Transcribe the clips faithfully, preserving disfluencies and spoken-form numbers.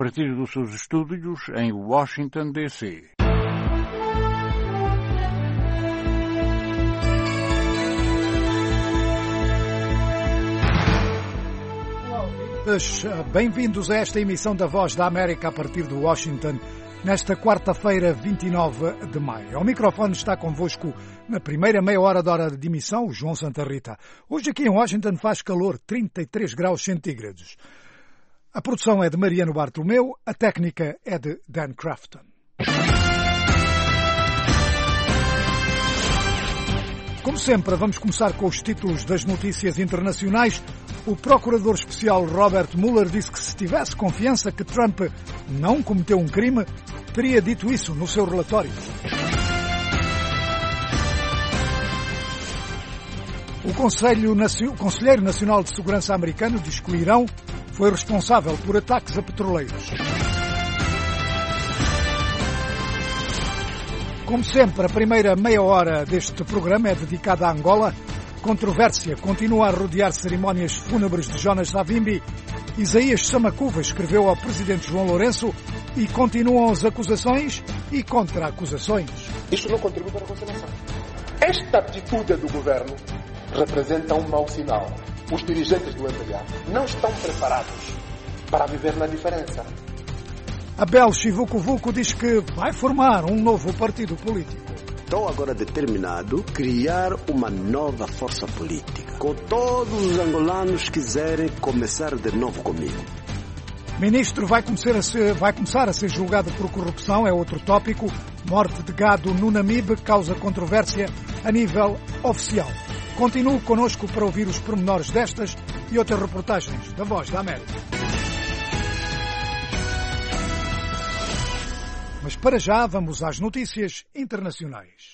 A partir dos seus estúdios em Washington, D C Bem-vindos a esta emissão da Voz da América a partir de Washington, nesta quarta-feira, vinte e nove de maio. Ao microfone está convosco, na primeira meia hora da hora de emissão, o João Santa Rita. Hoje aqui em Washington faz calor, trinta e três graus centígrados. A produção é de Mariano Bartolomeu, a técnica é de Dan Crafton. Como sempre, vamos começar com os títulos das notícias internacionais. O procurador especial Robert Mueller disse que se tivesse confiança que Trump não cometeu um crime, teria dito isso no seu relatório. O Conselho, o Conselheiro Nacional de Segurança americano diz que o Irão foi responsável por ataques a petroleiros. Como sempre, a primeira meia hora deste programa é dedicada a Angola. Controvérsia continua a rodear cerimónias fúnebres de Jonas Savimbi. Isaías Samacuva escreveu ao presidente João Lourenço e continuam as acusações e contra-acusações. Isto não contribui para a conciliação. Esta atitude do governo representa um mau sinal. Os dirigentes do M P A não estão preparados para viver na diferença. Abel Chivuco-Vuco diz que vai formar um novo partido político. Estou agora determinado a criar uma nova força política, com todos os angolanos que quiserem começar de novo comigo. Ministro vai começar, a ser, vai começar a ser julgado por corrupção, é outro tópico. Morte de gado no Namibe causa controvérsia a nível oficial. Continue connosco para ouvir os pormenores destas e outras reportagens da Voz da América. Mas para já vamos às notícias internacionais.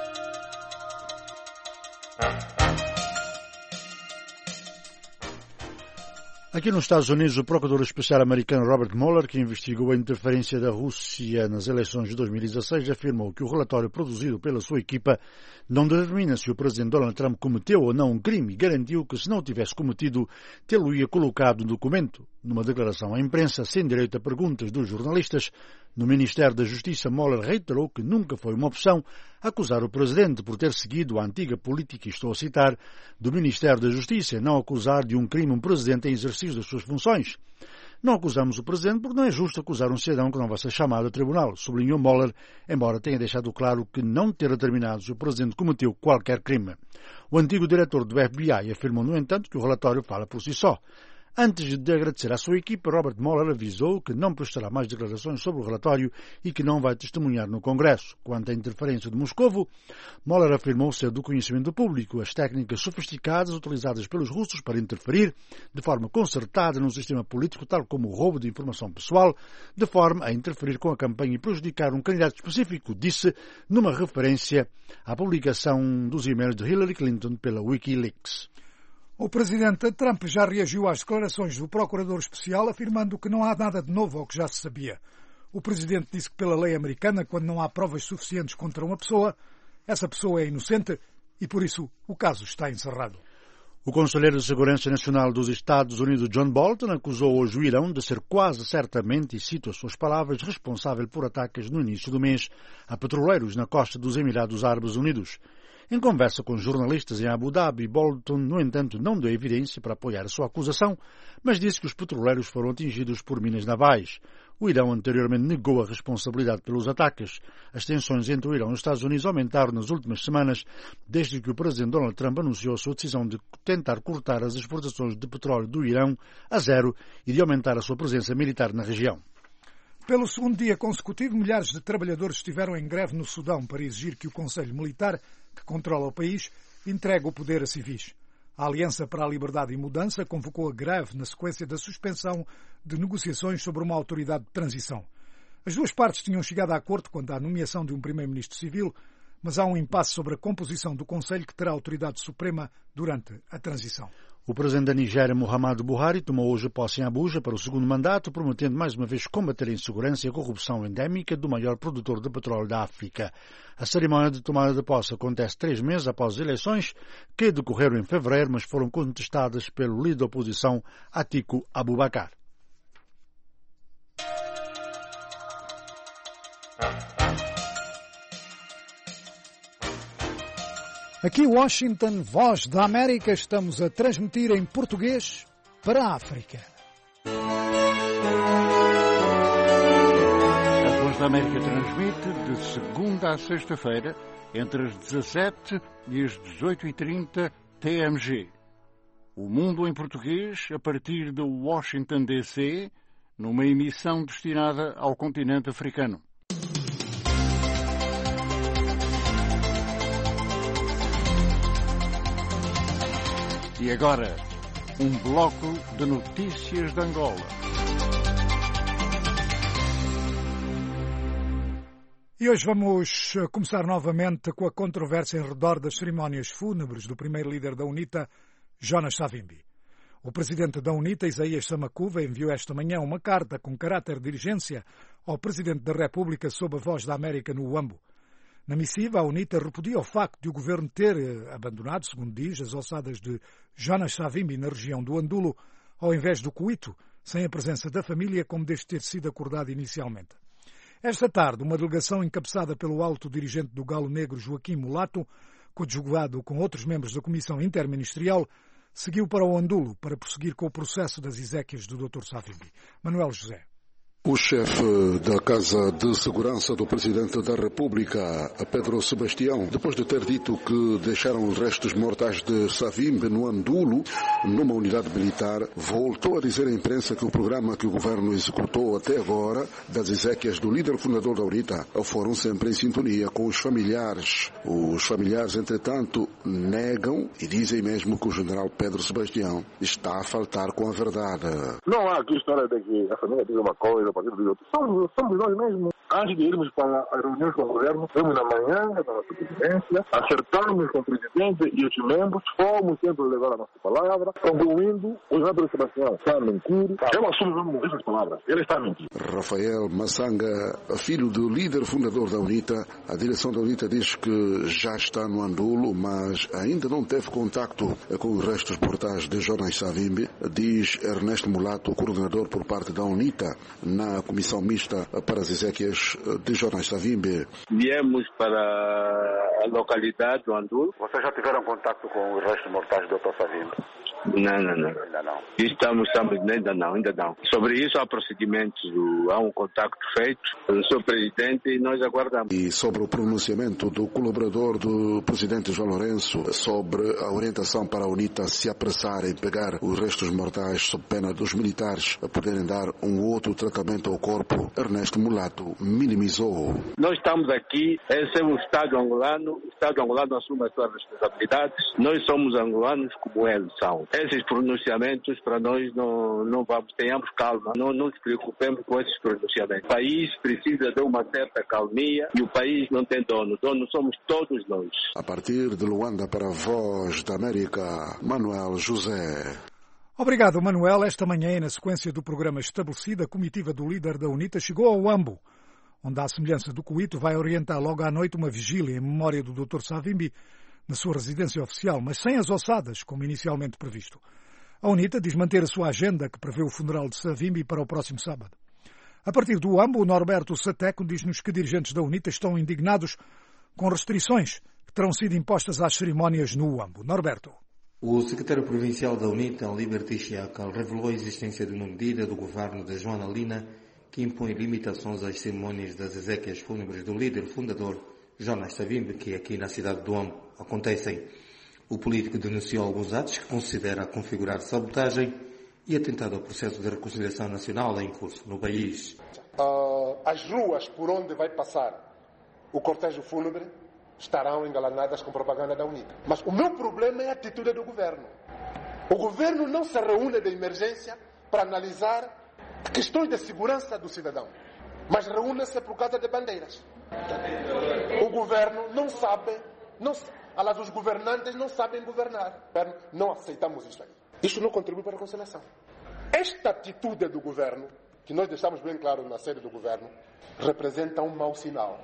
Aqui nos Estados Unidos, o procurador especial americano Robert Mueller, que investigou a interferência da Rússia nas eleições de dois mil e dezasseis, afirmou que o relatório produzido pela sua equipa não determina se o presidente Donald Trump cometeu ou não um crime e garantiu que, se não o tivesse cometido, tê-lo-ia colocado no documento. Numa declaração à imprensa, sem direito a perguntas dos jornalistas, no Ministério da Justiça, Mueller reiterou que nunca foi uma opção acusar o presidente por ter seguido a antiga política, estou a citar, do Ministério da Justiça, não acusar de um crime um presidente em exercício das suas funções. Não acusamos o presidente porque não é justo acusar um cidadão que não vai ser chamado a tribunal, sublinhou Mueller, embora tenha deixado claro que não ter determinado se o presidente cometeu qualquer crime. O antigo diretor do F B I afirmou, no entanto, que o relatório fala por si só. Antes de agradecer à sua equipe, Robert Mueller avisou que não prestará mais declarações sobre o relatório e que não vai testemunhar no Congresso. Quanto à interferência de Moscovo, Mueller afirmou ser do conhecimento do público as técnicas sofisticadas utilizadas pelos russos para interferir de forma concertada no sistema político, tal como o roubo de informação pessoal, de forma a interferir com a campanha e prejudicar um candidato específico, disse numa referência à publicação dos e-mails de Hillary Clinton pela Wikileaks. O presidente Trump já reagiu às declarações do procurador especial, afirmando que não há nada de novo ao que já se sabia. O presidente disse que, pela lei americana, quando não há provas suficientes contra uma pessoa, essa pessoa é inocente e, por isso, o caso está encerrado. O Conselheiro de Segurança Nacional dos Estados Unidos, John Bolton, acusou hoje o Irão de ser quase certamente, e cito as suas palavras, responsável por ataques no início do mês a petroleiros na costa dos Emirados Árabes Unidos. Em conversa com jornalistas em Abu Dhabi, Bolton, no entanto, não deu evidência para apoiar a sua acusação, mas disse que os petroleiros foram atingidos por minas navais. O Irão anteriormente negou a responsabilidade pelos ataques. As tensões entre o Irão e os Estados Unidos aumentaram nas últimas semanas, desde que o presidente Donald Trump anunciou a sua decisão de tentar cortar as exportações de petróleo do Irão a zero e de aumentar a sua presença militar na região. Pelo segundo dia consecutivo, milhares de trabalhadores estiveram em greve no Sudão para exigir que o Conselho Militar, que controla o país, entregue o poder a civis. A Aliança para a Liberdade e Mudança convocou a greve na sequência da suspensão de negociações sobre uma autoridade de transição. As duas partes tinham chegado a acordo quanto à nomeação de um primeiro-ministro civil, mas há um impasse sobre a composição do Conselho que terá autoridade suprema durante a transição. O presidente da Nigéria, Muhammadu Buhari, tomou hoje posse em Abuja para o segundo mandato, prometendo mais uma vez combater a insegurança e a corrupção endémica do maior produtor de petróleo da África. A cerimónia de tomada de posse acontece três meses após as eleições, que decorreram em fevereiro, mas foram contestadas pelo líder da oposição, Atiku Abubakar. Aqui Washington, Voz da América, estamos a transmitir em português para a África. A Voz da América transmite de segunda a sexta-feira, entre as dezassete e as dezoito e trinta T M G. O Mundo em Português, a partir de Washington, D C, numa emissão destinada ao continente africano. E agora, um bloco de notícias de Angola. E hoje vamos começar novamente com a controvérsia em redor das cerimónias fúnebres do primeiro líder da UNITA, Jonas Savimbi. O presidente da UNITA, Isaías Samakuva, enviou esta manhã uma carta com caráter de dirigência ao presidente da República sob a Voz da América no Uambo. Na missiva, a UNITA repudia o facto de o governo ter abandonado, segundo diz, as ossadas de Jonas Savimbi na região do Andulo, ao invés do Cuito, sem a presença da família, como deste ter sido acordado inicialmente. Esta tarde, uma delegação encabeçada pelo alto dirigente do Galo Negro, Joaquim Mulato, coadjuvado com outros membros da Comissão Interministerial, seguiu para o Andulo para prosseguir com o processo das exéquias do doutor Savimbi. Manuel José. O chefe da Casa de Segurança do Presidente da República, Pedro Sebastião, depois de ter dito que deixaram os restos mortais de Savimbi no Andulo, numa unidade militar, voltou a dizer à imprensa que o programa que o governo executou até agora, das exéquias do líder fundador da UNITA, foram sempre em sintonia com os familiares. Os familiares, entretanto, negam e dizem mesmo que o general Pedro Sebastião está a faltar com a verdade. Não há aqui história de que a família diz uma coisa, Somos, somos nós mesmos. Antes de irmos para as reuniões com o governo, fomos na manhã da nossa presidência, acertamos com o presidente e os membros, fomos sempre levar a nossa palavra, concluindo, o Pedro Sebastião está a mentir. Eu assumo essas palavras, ele está a mentir. Rafael Massanga, filho do líder fundador da UNITA, a direção da UNITA diz que já está no Andulo, mas ainda não teve contacto com os restos mortais de Jonas Savimbi, diz Ernesto Mulato, coordenador por parte da UNITA, na comissão mista para as exéquias de Jonas Savimbi. Viemos para a localidade do Andulo. Vocês já tiveram contato com os restos mortais do doutor Savimbi? Não, não, não. Ainda não. Estamos, estamos, ainda não, ainda não. Sobre isso há procedimentos, há um contacto feito pelo seu presidente e nós aguardamos. E sobre o pronunciamento do colaborador do presidente João Lourenço sobre a orientação para a UNITA se apressar em pegar os restos mortais sob pena dos militares a poderem dar um outro tratamento ao corpo, Ernesto Mulato minimizou. Nós estamos aqui, esse é o Estado angolano, o Estado angolano assume as suas responsabilidades, nós somos angolanos como eles são. Esses pronunciamentos para nós não, não vamos, tenhamos calma, não, não nos preocupemos com esses pronunciamentos. O país precisa de uma certa calmia e o país não tem dono, dono somos todos nós. A partir de Luanda para a Voz da América, Manuel José. Obrigado, Manuel. Esta manhã, na sequência do programa estabelecido, a comitiva do líder da UNITA chegou ao Uambo, onde, à semelhança do Cuito, vai orientar logo à noite uma vigília em memória do doutor Savimbi na sua residência oficial, mas sem as ossadas, como inicialmente previsto. A UNITA diz manter a sua agenda, que prevê o funeral de Savimbi para o próximo sábado. A partir do Uambo, o Norberto Sateco diz-nos que dirigentes da UNITA estão indignados com restrições que terão sido impostas às cerimónias no Uambo. Norberto. O secretário provincial da UNITA, Liberty Chiacal, revelou a existência de uma medida do governo de Joana Lina que impõe limitações às cerimônias das exéquias fúnebres do líder fundador Jonas Savimbi, que aqui na cidade do Uambo acontecem. O político denunciou alguns atos que considera configurar sabotagem e atentado ao processo de reconciliação nacional em curso no país. Uh, as ruas por onde vai passar o cortejo fúnebre estarão engalanadas com propaganda da UNITA. Mas o meu problema é a atitude do governo. O governo não se reúne de emergência para analisar questões de segurança do cidadão, mas reúne-se por causa de bandeiras. O governo não sabe, não, aliás, os governantes não sabem governar. Não aceitamos isso aí. Isso não contribui para a reconciliação. Esta atitude do governo, que nós deixamos bem claro na sede do governo, representa um mau sinal.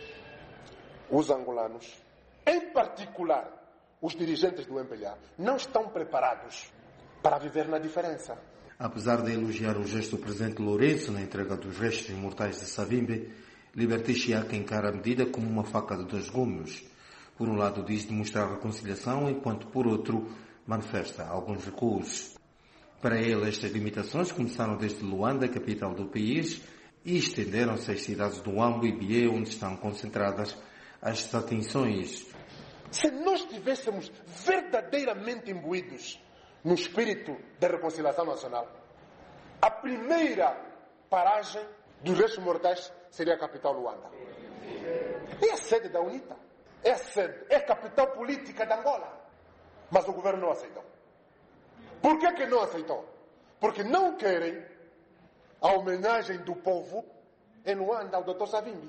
Os angolanos, em particular os dirigentes do M P L A, não estão preparados para viver na diferença. Apesar de elogiar o gesto do presidente Lourenço na entrega dos restos mortais de Savimbi, Liberty Chiaca encara a medida como uma faca de dois gumes. Por um lado diz demonstrar reconciliação, enquanto por outro manifesta alguns recuos. Para ele, estas limitações começaram desde Luanda, capital do país, e estenderam-se às cidades do Huambo e Bié, onde estão concentradas as desatenções. Se nós estivéssemos verdadeiramente imbuídos no espírito da reconciliação nacional, a primeira paragem dos restos mortais seria a capital Luanda. É a sede da UNITA. É a sede, é a capital política de Angola. Mas o governo não aceitou. Por que que não aceitou? Porque não querem a homenagem do povo em Luanda ao doutor Savimbi.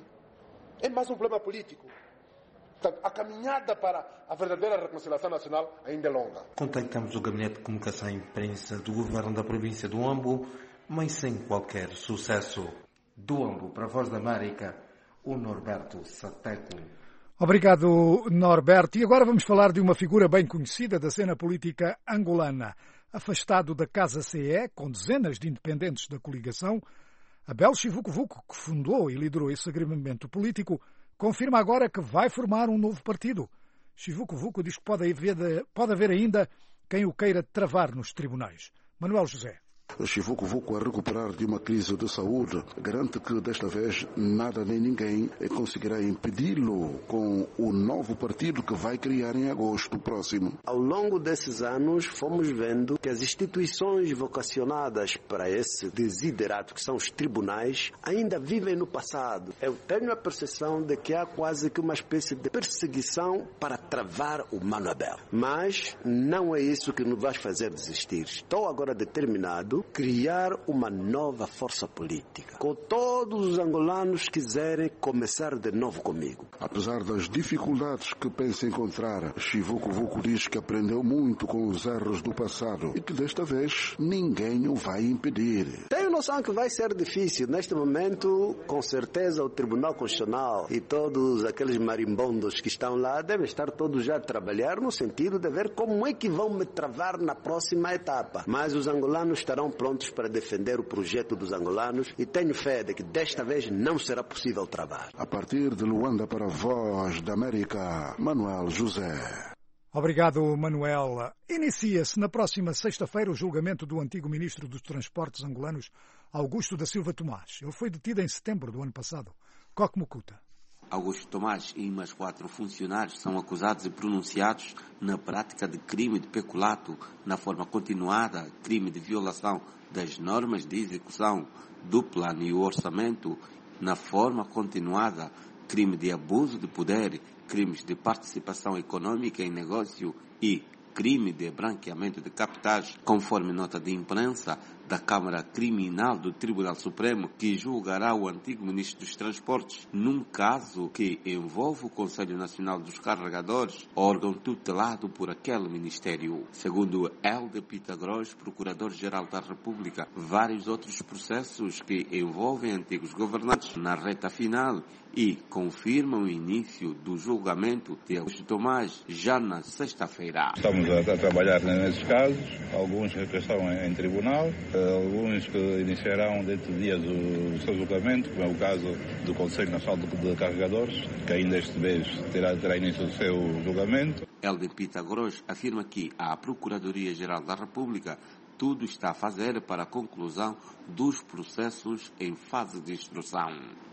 É mais um problema político. Portanto, a caminhada para a verdadeira reconciliação nacional ainda é longa. Contactamos o Gabinete de Comunicação e Imprensa do Governo da província do Huambo, mas sem qualquer sucesso. Do Huambo, para a Voz da América, o Norberto Sateco. Obrigado, Norberto. E agora vamos falar de uma figura bem conhecida da cena política angolana. Afastado da Casa C E, com dezenas de independentes da coligação, Abel Chivucovuco, que fundou e liderou esse agrupamento político, confirma agora que vai formar um novo partido. Chivucovuco diz que pode haver, pode haver ainda quem o queira travar nos tribunais. Manuel José. Chivucovuco, a recuperar de uma crise de saúde, garante que desta vez nada nem ninguém conseguirá impedi-lo com o novo partido que vai criar em agosto próximo. Ao longo desses anos fomos vendo que as instituições vocacionadas para esse desiderato, que são os tribunais, ainda vivem no passado. Eu tenho a percepção de que há quase que uma espécie de perseguição para travar o Mano Abel. Mas não é isso que nos vai fazer desistir. Estou agora determinado criar uma nova força política, com todos os angolanos que quiserem começar de novo comigo. Apesar das dificuldades que pensa encontrar, Chivucovuco diz que aprendeu muito com os erros do passado e que desta vez ninguém o vai impedir. Tenho noção que vai ser difícil. Neste momento, com certeza, o Tribunal Constitucional e todos aqueles marimbondos que estão lá devem estar todos já a trabalhar no sentido de ver como é que vão me travar na próxima etapa. Mas os angolanos estarão prontos para defender o projeto dos angolanos e tenho fé de que desta vez não será possível travar. A partir de Luanda para a Voz da América, Manuel José. Obrigado, Manuel. Inicia-se na próxima sexta-feira o julgamento do antigo ministro dos Transportes angolanos, Augusto da Silva Tomás. Ele foi detido em setembro do ano passado. Coque Mucuta. Augusto Tomás e mais quatro funcionários são acusados e pronunciados na prática de crime de peculato, na forma continuada, crime de violação das normas de execução do plano e o orçamento, na forma continuada, crime de abuso de poder, crimes de participação econômica em negócio e crime de branqueamento de capitais, conforme nota de imprensa da Câmara Criminal do Tribunal Supremo, que julgará o antigo ministro dos Transportes num caso que envolve o Conselho Nacional dos Carregadores, órgão tutelado por aquele ministério. Segundo Helder Pitagros, Procurador-Geral da República, vários outros processos que envolvem antigos governantes na reta final e confirmam o início do julgamento de Augusto Tomás já na sexta-feira. Estamos a, a trabalhar nesses casos, alguns que estão em, em tribunal, alguns que iniciarão dentro de dias o, o seu julgamento, como é o caso do Conselho Nacional de, de Carregadores, que ainda este mês terá, terá início o seu julgamento. Helder Pitagros afirma que a Procuradoria-Geral da República tudo está a fazer para a conclusão dos processos em fase de instrução.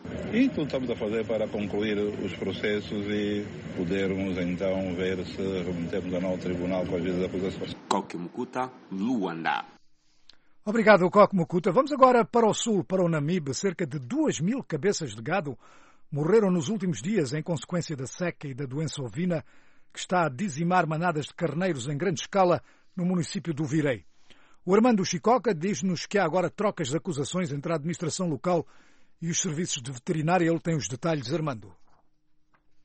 E tudo estamos a fazer para concluir os processos e podermos então ver se remetemos ou não ao tribunal com as vezes acusações. Coque Mucuta, Luanda. Obrigado, Coque Mucuta. Vamos agora para o sul, para o Namibe. Cerca de duas mil cabeças de gado morreram nos últimos dias em consequência da seca e da doença ovina que está a dizimar manadas de carneiros em grande escala no município do Virei. O Armando Chicoca diz-nos que há agora trocas de acusações entre a administração local e os serviços de veterinária. Ele tem os detalhes, Armando.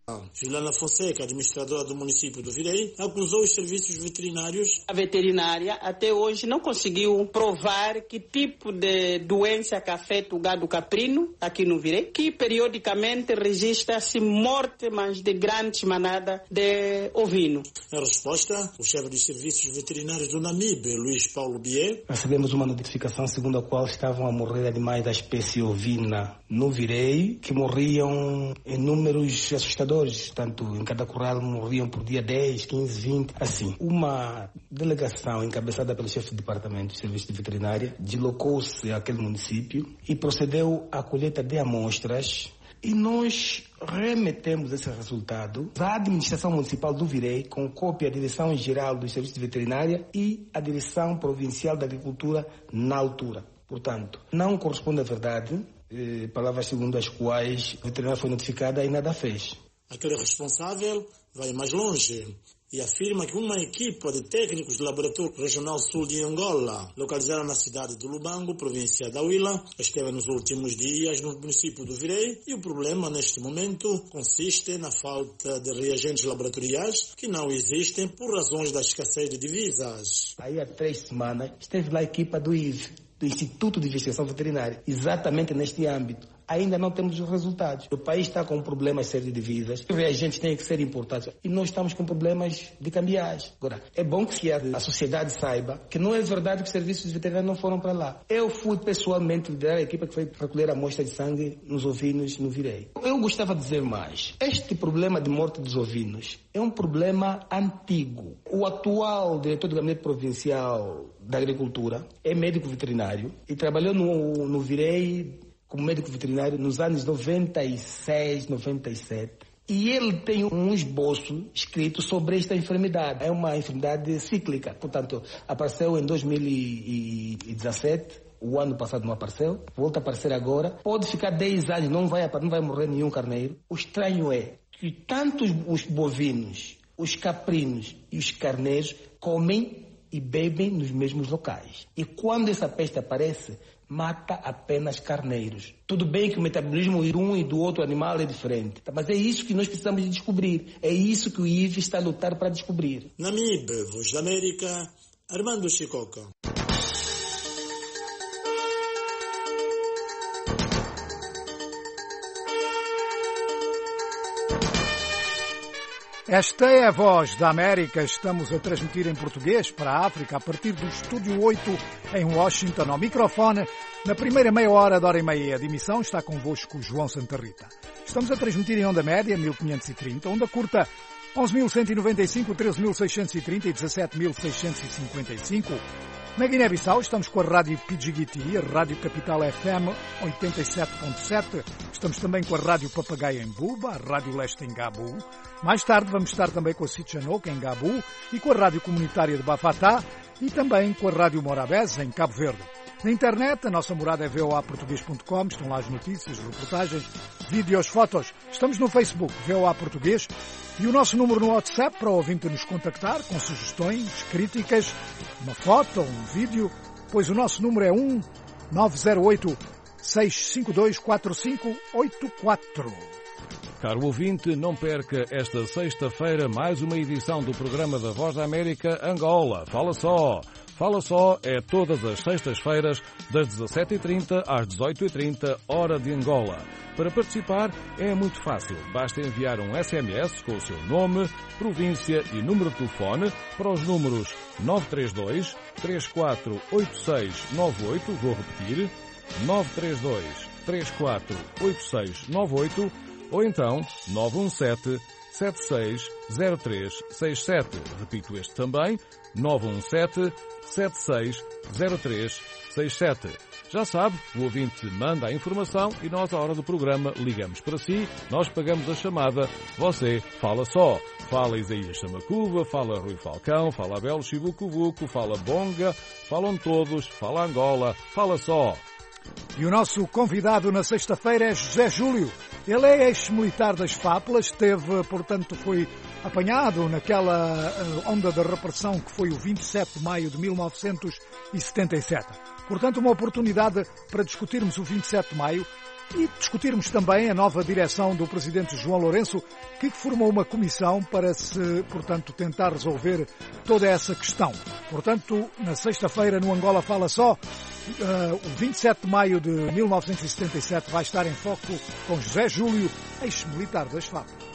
Juliana Fonseca, administradora do município do Virei, acusou os serviços veterinários. A veterinária até hoje não conseguiu provar que tipo de doença que afeta o gado caprino aqui no Virei, que periodicamente registra-se morte, mas de grandes manadas de ovino. Na resposta, o chefe dos serviços veterinários do Namibe, Luiz Paulo Bier, recebemos uma notificação segundo a qual estavam a morrer animais da espécie ovina no Virei, que morriam em números assustadores. Tanto em cada curral morriam por dia dez, quinze, vinte, assim. Uma delegação encabeçada pelo chefe de departamento de serviços de veterinária deslocou-se àquele município e procedeu à colheita de amostras. E nós remetemos esse resultado à administração municipal do Virei, com cópia à Direção-Geral dos Serviços de Veterinária e à Direção Provincial da Agricultura na altura. Portanto, não corresponde à verdade, eh, palavras segundo as quais a veterinária foi notificada e nada fez. Aquele responsável vai mais longe e afirma que uma equipa de técnicos do Laboratório Regional Sul de Angola, localizada na cidade de Lubango, província da Huila, esteve nos últimos dias no município do Virei e o problema neste momento consiste na falta de reagentes laboratoriais que não existem por razões da escassez de divisas. Aí há três semanas esteve lá a equipa do I V, do Instituto de Investigação Veterinária, exatamente neste âmbito. Ainda não temos os resultados. O país está com problemas sérios de divisas, os reagentes têm que ser importados e nós estamos com problemas de cambiais. Agora, é bom que a sociedade saiba que não é verdade que os serviços veterinários não foram para lá. Eu fui pessoalmente liderar a equipa que foi recolher a amostra de sangue nos ovinos no Virei. Eu gostava de dizer mais. Este problema de morte dos ovinos é um problema antigo. O atual diretor do Gabinete Provincial da Agricultura é médico veterinário e trabalhou no, no Virei como médico veterinário nos anos noventa e seis, noventa e sete. E ele tem um esboço escrito sobre esta enfermidade. É uma enfermidade cíclica. Portanto, apareceu em dois mil e dezassete. O ano passado não apareceu. Volta a aparecer agora. Pode ficar dez anos, não vai, não vai morrer nenhum carneiro. O estranho é que tanto os bovinos, os caprinos e os carneiros comem e bebem nos mesmos locais. E quando essa peste aparece, mata apenas carneiros. Tudo bem que o metabolismo de um e do outro animal é diferente, mas é isso que nós precisamos de descobrir. É isso que o I V está a lutar para descobrir. Namibe, Voz da América, Armando Chicoca. Esta é a Voz da América. Estamos a transmitir em português para a África a partir do Estúdio oito em Washington. Ao microfone, na primeira meia hora, da hora e meia de emissão, está convosco João Santa Rita. Estamos a transmitir em onda média mil quinhentos e trinta, onda curta onze mil cento e noventa e cinco, treze mil seiscentos e trinta e dezassete mil seiscentos e cinquenta e cinco. Na Guiné-Bissau estamos com a Rádio Pidjigiti, a Rádio Capital F M oitenta e sete ponto sete. Estamos também com a Rádio Papagaio em Buba, a Rádio Leste em Gabu. Mais tarde vamos estar também com a Sitchanouk em Gabu e com a Rádio Comunitária de Bafatá e também com a Rádio Morabeza em Cabo Verde. Na internet, a nossa morada é v o a português ponto com, estão lá as notícias, reportagens, vídeos, fotos. Estamos no Facebook, V O A Português, e o nosso número no WhatsApp para o ouvinte nos contactar com sugestões, críticas, uma foto ou um vídeo, pois o nosso número é um nove zero oito, seis cinco dois, quatro cinco oito quatro. Caro ouvinte, não perca esta sexta-feira mais uma edição do programa da Voz da América Angola. Fala só! Fala só é todas as sextas-feiras, das dezassete e trinta às dezoito e trinta, hora de Angola. Para participar é muito fácil. Basta enviar um S M S com o seu nome, província e número de telefone para os números nove três dois, três quatro oito seis nove oito, vou repetir, nove três dois, três quatro oito seis nove oito, ou então nove um sete, sete seis zero três seis sete. Repito este também, nove um sete, sete seis zero três seis sete. Já sabe, o ouvinte manda a informação e nós, à hora do programa, ligamos para si, nós pagamos a chamada, você fala só. Fala Isaías Samacuva, fala Rui Falcão, fala Abel Chibucuvuco, fala Bonga, falam todos, fala Angola, fala só. E o nosso convidado na sexta-feira é José Júlio. Ele é ex-militar das Fápulas, teve, portanto, foi apanhado naquela onda da repressão que foi o vinte e sete de maio de mil novecentos e setenta e sete. Portanto, uma oportunidade para discutirmos o vinte e sete de maio E discutirmos também a nova direção do presidente João Lourenço, que formou uma comissão para se, portanto, tentar resolver toda essa questão. Portanto, na sexta-feira, no Angola Fala Só, uh, o vinte e sete de maio de mil novecentos e setenta e sete vai estar em foco com José Júlio, ex-militar das F A P.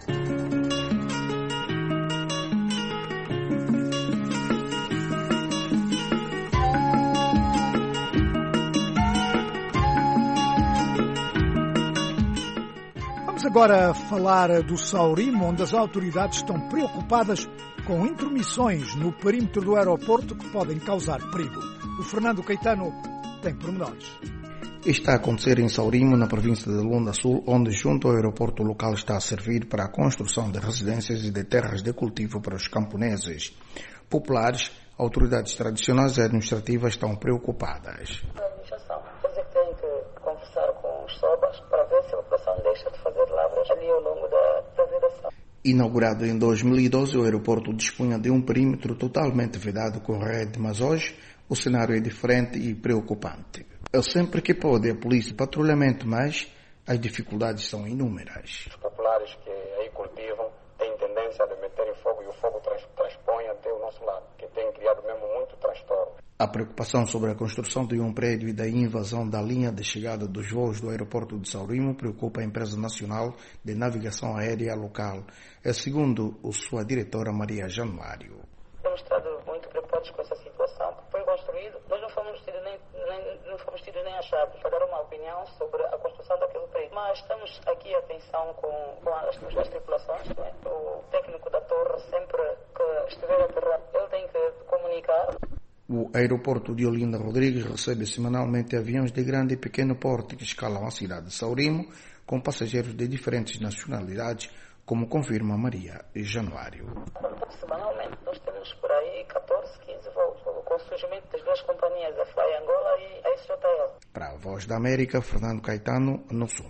Agora falar do Saurimo, onde as autoridades estão preocupadas com intromissões no perímetro do aeroporto que podem causar perigo. O Fernando Caetano tem pormenores. Está a acontecer em Saurimo, na província de Luanda Sul, onde junto ao aeroporto local está a servir para a construção de residências e de terras de cultivo para os camponeses. Populares, autoridades tradicionais e administrativas estão preocupadas. A administração tem que conversar com os sobas para ver se a população deixa de fazer lavras ali ao longo da, da vedação. Inaugurado em dois mil e doze, o aeroporto dispunha de um perímetro totalmente vedado com rede, mas hoje o cenário é diferente e preocupante. É sempre que pode a polícia patrulhamento, mas as dificuldades são inúmeras. Os populares que aí cultivam têm tendência de meterem fogo e o fogo trans, transpõe até o nosso lado, que tem criado mesmo muito transtorno. A preocupação sobre a construção de um prédio e da invasão da linha de chegada dos voos do aeroporto de Saurimo preocupa a Empresa Nacional de Navegação Aérea Local, é segundo a sua diretora Maria Januário. Temos estado muito preocupados com essa situação, que foi construído, nós não fomos tidos nem, nem, não fomos tidos nem achados para dar uma opinião sobre a construção daquele prédio. Mas estamos aqui em atenção com, com as, as tripulações, né? O técnico da torre, sempre que estiver a terra, ele tem que comunicar. O aeroporto de Olinda Rodrigues recebe semanalmente aviões de grande e pequeno porte que escalam a cidade de Saurimo, com passageiros de diferentes nacionalidades, como confirma Maria Januário. Semanalmente nós temos por aí catorze, quinze voos, com o surgimento das duas companhias, a Fly Angola e a S J L. Para a Voz da América, Fernando Caetano, no Sul.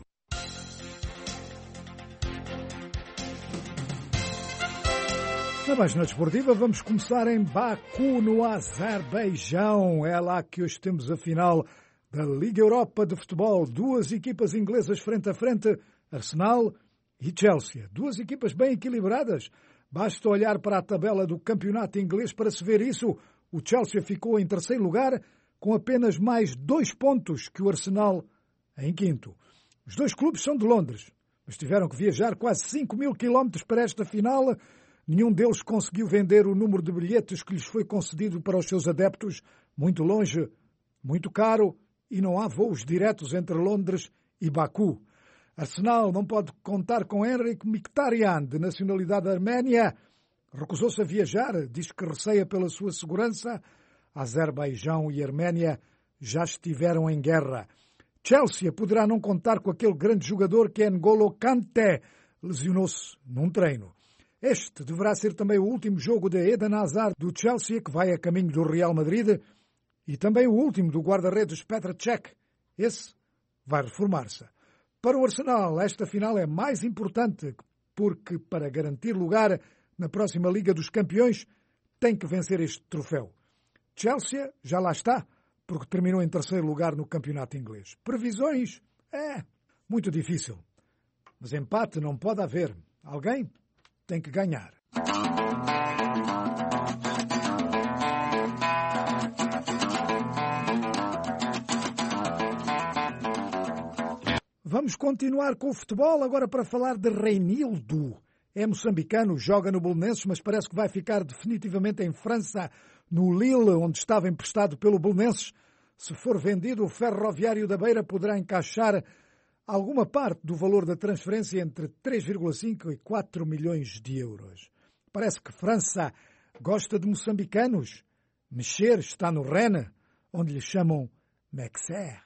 Na página desportiva, vamos começar em Baku, no Azerbaijão. É lá que hoje temos a final da Liga Europa de Futebol. Duas equipas inglesas frente a frente, Arsenal e Chelsea. Duas equipas bem equilibradas. Basta olhar para a tabela do campeonato inglês para se ver isso. O Chelsea ficou em terceiro lugar, com apenas mais dois pontos que o Arsenal em quinto. Os dois clubes são de Londres, mas tiveram que viajar quase cinco mil quilómetros para esta final. Nenhum deles conseguiu vender o número de bilhetes que lhes foi concedido para os seus adeptos. Muito longe, muito caro, e não há voos diretos entre Londres e Baku. Arsenal não pode contar com Henrik Mkhitaryan, de nacionalidade arménia. Recusou-se a viajar, diz que receia pela sua segurança. Azerbaijão e Arménia já estiveram em guerra. Chelsea poderá não contar com aquele grande jogador que é N'Golo Kanté. Lesionou-se num treino. Este deverá ser também o último jogo de Eden Hazard do Chelsea, que vai a caminho do Real Madrid, e também o último do guarda-redes Petr Cech. Esse vai reformar-se. Para o Arsenal, esta final é mais importante, porque para garantir lugar na próxima Liga dos Campeões tem que vencer este troféu. Chelsea já lá está, porque terminou em terceiro lugar no campeonato inglês. Previsões? É muito difícil. Mas empate não pode haver. Alguém tem que ganhar. Vamos continuar com o futebol agora para falar de Reinildo. É moçambicano, joga no Belenenses, mas parece que vai ficar definitivamente em França, no Lille, onde estava emprestado pelo Belenenses. Se for vendido, o Ferroviário da Beira poderá encaixar alguma parte do valor da transferência entre três vírgula cinco e quatro milhões de euros. Parece que França gosta de moçambicanos. Mexer está no Rennes, onde lhe chamam Mexer.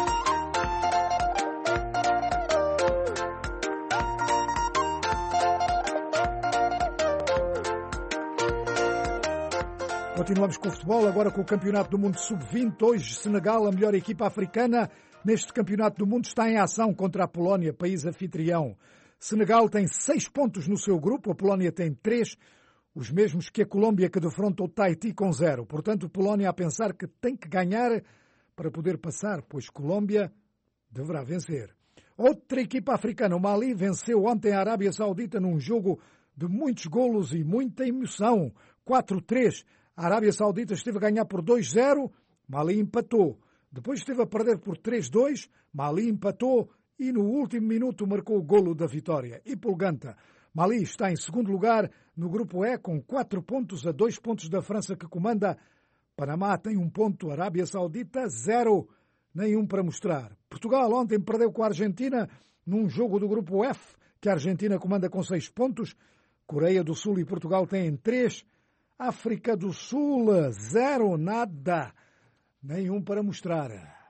Continuamos com o futebol, agora com o Campeonato do Mundo sub vinte. Hoje, Senegal, a melhor equipa africana neste Campeonato do Mundo, está em ação contra a Polónia, país anfitrião. Senegal tem seis pontos no seu grupo, a Polónia tem três, os mesmos que a Colômbia, que defronta o Tahiti com zero. Portanto, a Polónia a pensar que tem que ganhar para poder passar, pois Colômbia deverá vencer. Outra equipa africana, o Mali, venceu ontem a Arábia Saudita num jogo de muitos golos e muita emoção. quatro a três. A Arábia Saudita esteve a ganhar por dois a zero, Mali empatou. Depois esteve a perder por três a dois, Mali empatou e no último minuto marcou o golo da vitória. E Pulganta, Mali está em segundo lugar no grupo E com quatro pontos a dois pontos da França que comanda. Panamá tem um ponto, Arábia Saudita zero, nenhum para mostrar. Portugal ontem perdeu com a Argentina num jogo do grupo F, que a Argentina comanda com seis pontos. Coreia do Sul e Portugal têm três. África do Sul, zero, nada. Nenhum para mostrar.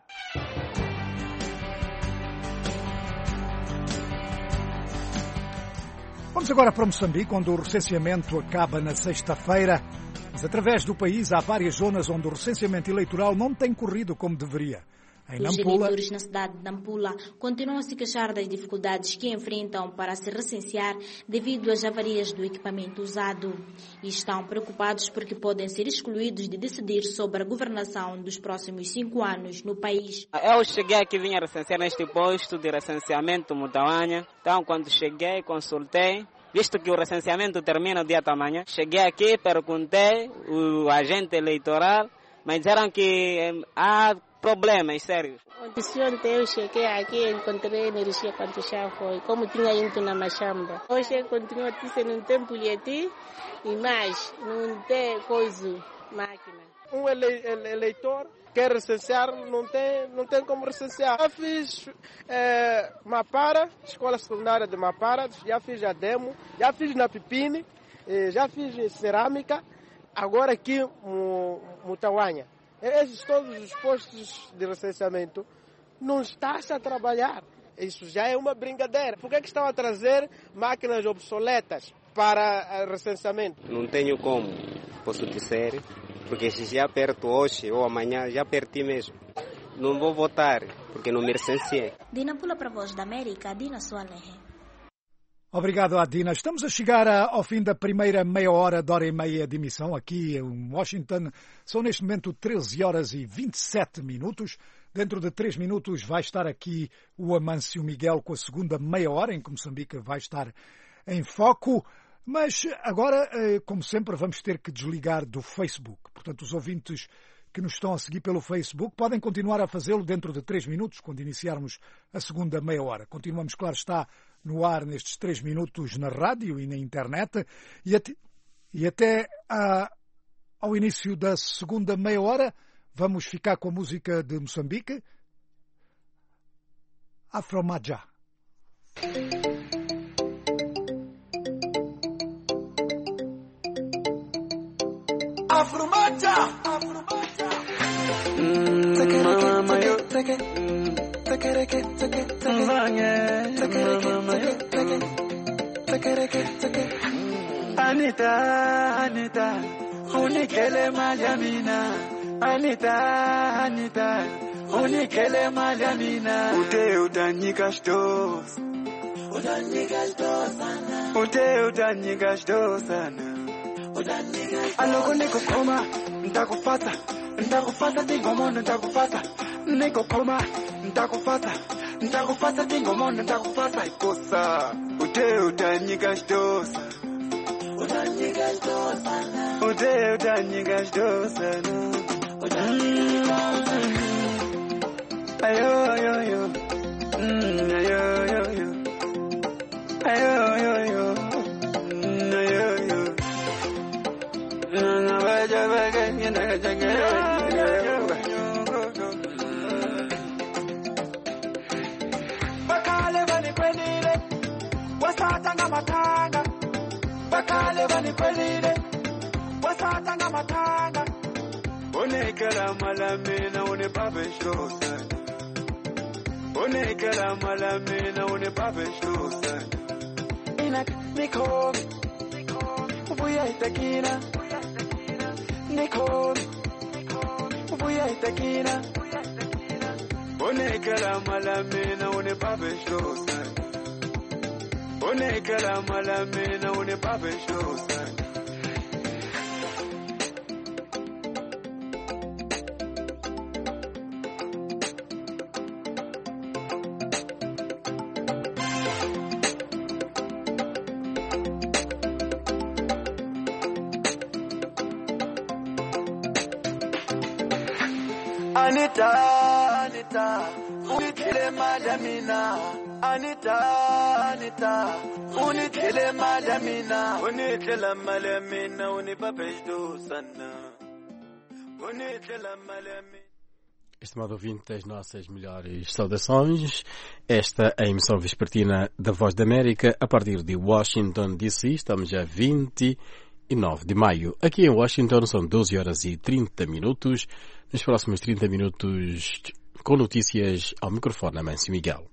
Vamos agora para Moçambique, onde o recenseamento acaba na sexta-feira. Mas através do país há várias zonas onde o recenseamento eleitoral não tem corrido como deveria. Em Os Nampula, eleitores na cidade de Nampula continuam a se queixar das dificuldades que enfrentam para se recensear devido às avarias do equipamento usado. E estão preocupados porque podem ser excluídos de decidir sobre a governação dos próximos cinco anos no país. Eu cheguei aqui, vim recensear neste posto de recenseamento Mutawanha. Então, quando cheguei, consultei. Visto que o recenseamento termina o dia da manhã, cheguei aqui, perguntei o agente eleitoral, mas disseram que há problemas sérios. Ontem eu cheguei aqui e encontrei energia quando já foi, como tinha ido na machamba. Hoje continua a dizer não tem bilhete e mais, não tem coisa, máquina. Um ele, ele, eleitor quer recensear, não tem, não tem como recensear. Já fiz é, Mapara, escola secundária de Mapara, já fiz a demo, já fiz na Pipine, já fiz cerâmica, agora aqui no Mutawanha. Esses todos os postos de recenseamento não estão a trabalhar. Isso já é uma brincadeira. Por que é que estão a trazer máquinas obsoletas para recenseamento? Não tenho como, posso dizer, porque se já perto hoje ou amanhã, já perdi mesmo. Não vou votar, porque não me recenseei. Dina Pula para a Voz da América, Dina Soalehe. Obrigado, Adina. Estamos a chegar ao fim da primeira meia hora, de hora e meia de emissão aqui em Washington. São neste momento treze horas e vinte e sete minutos. Dentro de três minutos vai estar aqui o Amâncio Miguel com a segunda meia hora, em que Moçambique vai estar em foco. Mas agora, como sempre, vamos ter que desligar do Facebook. Portanto, os ouvintes que nos estão a seguir pelo Facebook podem continuar a fazê-lo dentro de três minutos, quando iniciarmos a segunda meia hora. Continuamos, claro está, no ar nestes três minutos na rádio e na internet. E até, e até a, ao início da segunda meia hora vamos ficar com a música de Moçambique, Afromaja. Afromaja, Afromaja. Mm, take it, take it, take it, take it, take it, take it, take it, take it, take it, take it. Anita, Anita, unikele malyamina. Anita, Anita, unikele malyamina. Ute utanyika shtos, utanyika shtos sana. Ute utanyika shtos sana. Aloko niko koma, ntakufata, ntakufata tingomono ntakufata. Niko koma, ntakufata, ntakufata tingomono ntakufata ikosa. Ute utanyika shtosa, utanyika shtosa na. Ute utanyika shtosa na. Ayo ayo ayo, ayo ayo ayo, ayo ayo ayo, ayo ayo. Bakale bani kwenile, wasatanga matanga. Bakale bani kwenile, wasatanga matanga. Onekala malamina one pape shlosa. Onekala malamina one pape shlosa. Inak Nicole, ubuya itakina. Nicole, ubuya itakina. Onekala malamina one pape shlosa. Onekala malamina one pape shlosa. Anita, Anita, unithile madamina. Anita, Anita, unithile madamina. Unithile madamina, unipapejdo sana. Unithile madamina. Estimado ouvinte, as nossas melhores saudações. Esta é a emissão vespertina da Voz da América a partir de Washington, D C. Estamos a vinte e nove de maio. Aqui em Washington são doze horas e trinta minutos. Nos próximos trinta minutos, com notícias ao microfone, Amâncio Miguel.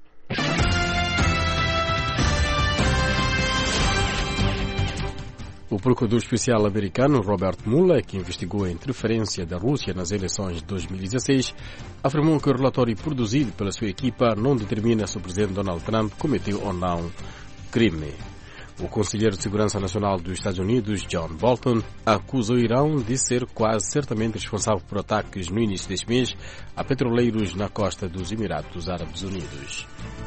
O procurador especial americano Robert Mueller, que investigou a interferência da Rússia nas eleições de dois mil e dezesseis, afirmou que o relatório produzido pela sua equipa não determina se o presidente Donald Trump cometeu ou não crime. O conselheiro de Segurança Nacional dos Estados Unidos, John Bolton, acusa o Irão de ser quase certamente responsável por ataques no início deste mês a petroleiros na costa dos Emirados Árabes Unidos.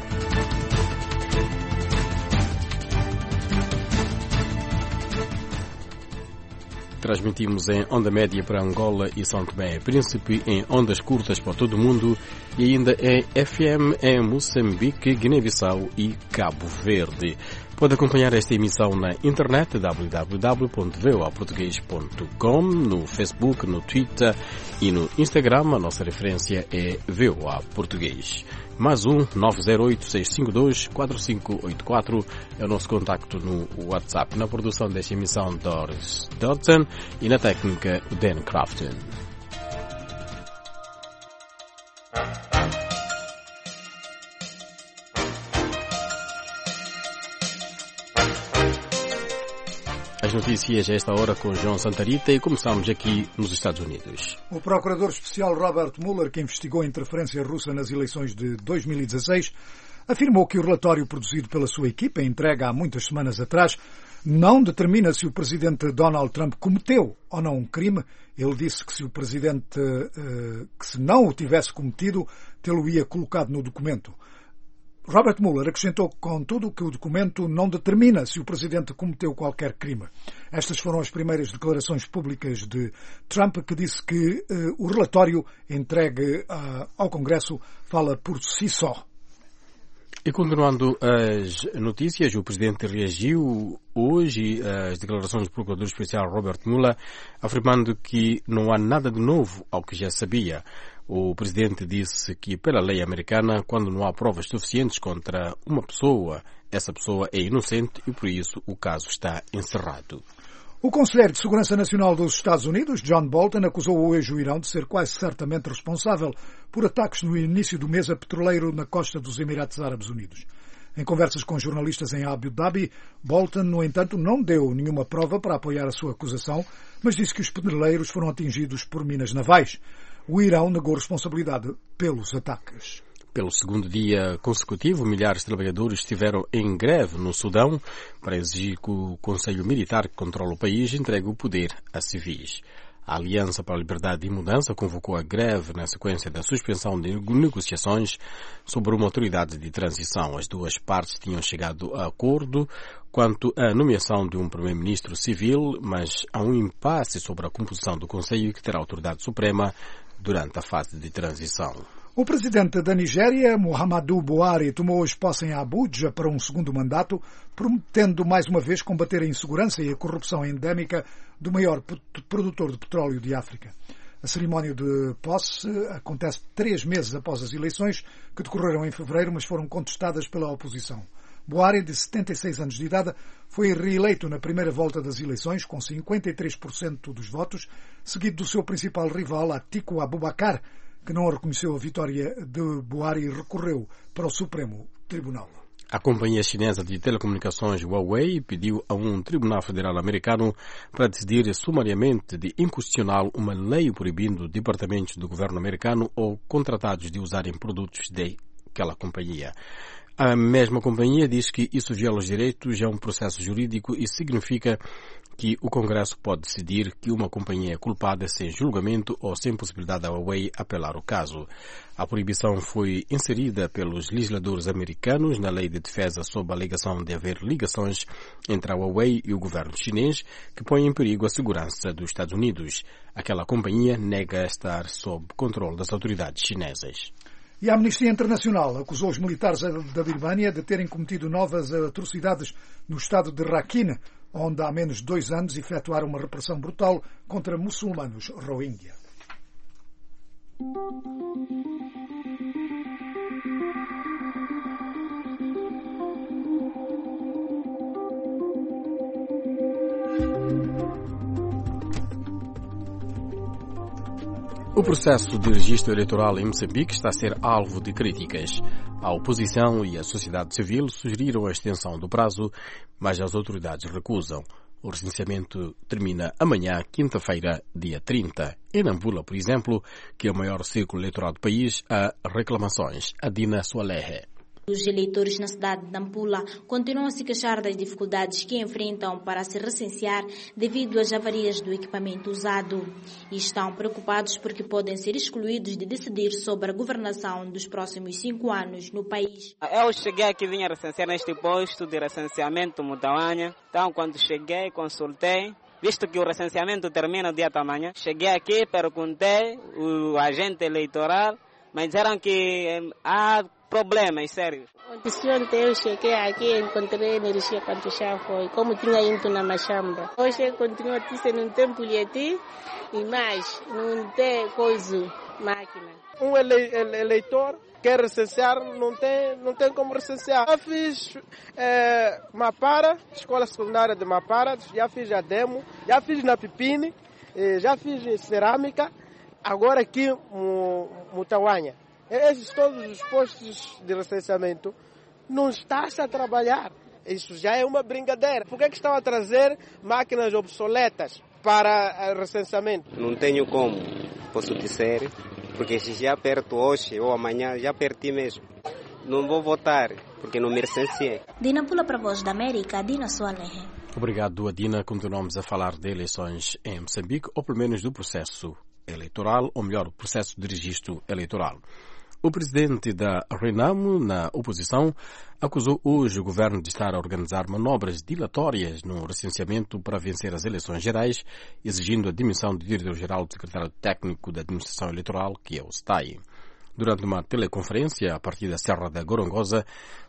Transmitimos em onda média para Angola e São Tomé e Príncipe, em ondas curtas para todo o mundo e ainda em F M em Moçambique, Guiné-Bissau e Cabo Verde. Pode acompanhar esta emissão na internet w w w ponto v o a português ponto com, no Facebook, no Twitter e no Instagram. A nossa referência é V O A Português. Mais um nove zero oito, seis cinco dois, quatro cinco oito quatro é o nosso contacto no WhatsApp. Na produção desta emissão, Doris Dodson, e na técnica, Dan Crafton. As notícias a esta hora com João Santarita e começamos aqui nos Estados Unidos. O procurador especial Robert Mueller, que investigou a interferência russa nas eleições de dois mil e dezesseis, afirmou que o relatório produzido pela sua equipa, entregue há muitas semanas atrás, não determina se o presidente Donald Trump cometeu ou não um crime. Ele disse que se o presidente, que se não o tivesse cometido, tê-lo-ia colocado no documento. Robert Mueller acrescentou, contudo, que o documento não determina se o presidente cometeu qualquer crime. Estas foram as primeiras declarações públicas de Trump, que disse que uh, o relatório entregue uh, ao Congresso fala por si só. E continuando as notícias, o presidente reagiu hoje às declarações do procurador especial Robert Mueller, afirmando que não há nada de novo ao que já sabia. O presidente disse que, pela lei americana, quando não há provas suficientes contra uma pessoa, essa pessoa é inocente e, por isso, o caso está encerrado. O conselheiro de Segurança Nacional dos Estados Unidos, John Bolton, acusou hoje o Irão de ser quase certamente responsável por ataques no início do mês a petroleiro na costa dos Emirados Árabes Unidos. Em conversas com jornalistas em Abu Dhabi, Bolton, no entanto, não deu nenhuma prova para apoiar a sua acusação, mas disse que os petroleiros foram atingidos por minas navais. O Irão negou responsabilidade pelos ataques. Pelo segundo dia consecutivo, milhares de trabalhadores estiveram em greve no Sudão para exigir que o Conselho Militar que controla o país entregue o poder a civis. A Aliança para a Liberdade e Mudança convocou a greve na sequência da suspensão de negociações sobre uma autoridade de transição. As duas partes tinham chegado a acordo quanto à nomeação de um primeiro-ministro civil, mas há um impasse sobre a composição do Conselho que terá autoridade suprema durante a fase de transição. O presidente da Nigéria, Muhammadu Buhari, tomou hoje posse em Abuja para um segundo mandato, prometendo mais uma vez combater a insegurança e a corrupção endémica do maior produtor de petróleo de África. A cerimónia de posse acontece três meses após as eleições, que decorreram em fevereiro, mas foram contestadas pela oposição. Buhari, de setenta e seis anos de idade, foi reeleito na primeira volta das eleições, com cinquenta e três por cento dos votos, seguido do seu principal rival, Atiku Abubakar, que não reconheceu a vitória de Buhari e recorreu para o Supremo Tribunal. A companhia chinesa de telecomunicações Huawei pediu a um tribunal federal americano para decidir sumariamente de inconstitucional uma lei proibindo departamentos do governo americano ou contratados de usarem produtos daquela companhia. A mesma companhia diz que isso viola os direitos, é um processo jurídico e significa que o Congresso pode decidir que uma companhia é culpada sem julgamento ou sem possibilidade da Huawei apelar o caso. A proibição foi inserida pelos legisladores americanos na Lei de Defesa sob a alegação de haver ligações entre a Huawei e o governo chinês que põem em perigo a segurança dos Estados Unidos. Aquela companhia nega estar sob controle das autoridades chinesas. E a Amnistia Internacional acusou os militares da Birmânia de terem cometido novas atrocidades no estado de Rakhine, onde há menos de dois anos efetuaram uma repressão brutal contra muçulmanos Rohingya. O processo de registro eleitoral em Moçambique está a ser alvo de críticas. A oposição e a sociedade civil sugeriram a extensão do prazo, mas as autoridades recusam. O recenseamento termina amanhã, quinta-feira, dia trinta. Em Nampula, por exemplo, que é o maior círculo eleitoral do país, há reclamações. Adina Soalehe. Os eleitores na cidade de Nampula continuam a se queixar das dificuldades que enfrentam para se recensear devido às avarias do equipamento usado e estão preocupados porque podem ser excluídos de decidir sobre a governação dos próximos cinco anos no país. Eu cheguei aqui, vim a recensear neste posto de recenseamento Mutawanha. Então, quando cheguei, consultei. Visto que o recenseamento termina no dia de amanhã, cheguei aqui, perguntei o agente eleitoral, mas disseram que há problemas sérios. Ontem eu cheguei aqui e encontrei energia quando já foi, como tinha ido na machamba. Hoje continua a dizer não tem política e mais, não tem coisa, máquina. Um ele, ele, eleitor quer recensear, não tem, não tem como recensear. Já fiz é, Mapara, escola secundária de Mapara, já fiz a demo, já fiz na Pipini, já fiz cerâmica, agora aqui no Mutawanha. Esses todos os postos de recenseamento não estão a trabalhar. Isso já é uma brincadeira. Por que é que estão a trazer máquinas obsoletas para o recenseamento? Não tenho como, posso dizer, porque se já perto hoje ou amanhã, já perdi mesmo. Não vou votar, porque não me recenseei. De Nampula para a Voz da América, Adina Soalehe. Obrigado, Adina. Continuamos a falar de eleições em Moçambique, ou pelo menos do processo eleitoral, ou melhor, o processo de registro eleitoral. O presidente da Renamo, na oposição, acusou hoje o governo de estar a organizar manobras dilatórias no recenseamento para vencer as eleições gerais, exigindo a demissão do diretor-geral do secretário técnico da administração eleitoral, que é o S T A I. Durante uma teleconferência a partir da Serra da Gorongosa,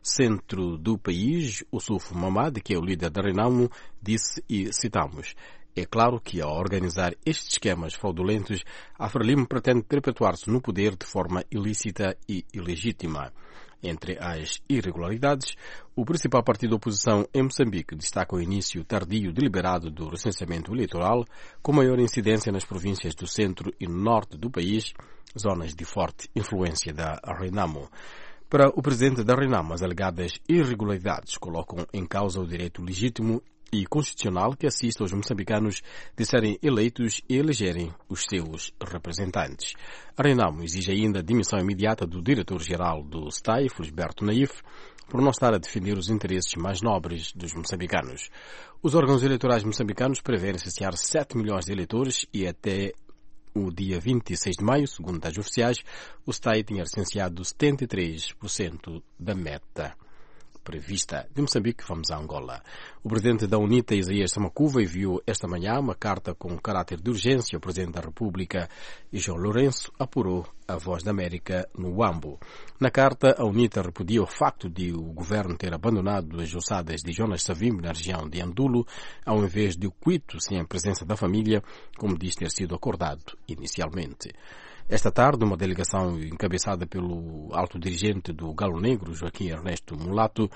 centro do país, o Sufo Mamad, que é o líder da Renamo, disse, e citamos: é claro que, ao organizar estes esquemas fraudulentos, a Frelimo pretende perpetuar-se no poder de forma ilícita e ilegítima. Entre as irregularidades, o principal partido da oposição em Moçambique destaca o início tardio deliberado do recenseamento eleitoral, com maior incidência nas províncias do centro e norte do país, zonas de forte influência da Renamo. Para o presidente da Renamo, as alegadas irregularidades colocam em causa o direito legítimo e constitucional que assiste aos moçambicanos de serem eleitos e elegerem os seus representantes. A Renamo exige ainda a demissão imediata do diretor-geral do S T A I, Felisberto Naif, por não estar a defender os interesses mais nobres dos moçambicanos. Os órgãos eleitorais moçambicanos prevêem licenciar sete milhões de eleitores e até o dia vinte e seis de maio, segundo dados oficiais, o S T A I tinha licenciado setenta e três por cento da meta prevista. De Moçambique, vamos a Angola. O presidente da UNITA, Isaías Samacuva, enviou esta manhã uma carta com caráter de urgência ao presidente da República e João Lourenço, apurou a Voz da América no Uambo. Na carta, a UNITA repudia o facto de o governo ter abandonado as ossadas de Jonas Savimbi na região de Andulo, ao invés de o Cuito sem a presença da família, como diz ter sido acordado inicialmente. Esta tarde, uma delegação encabeçada pelo alto dirigente do Galo Negro, Joaquim Ernesto Mulato,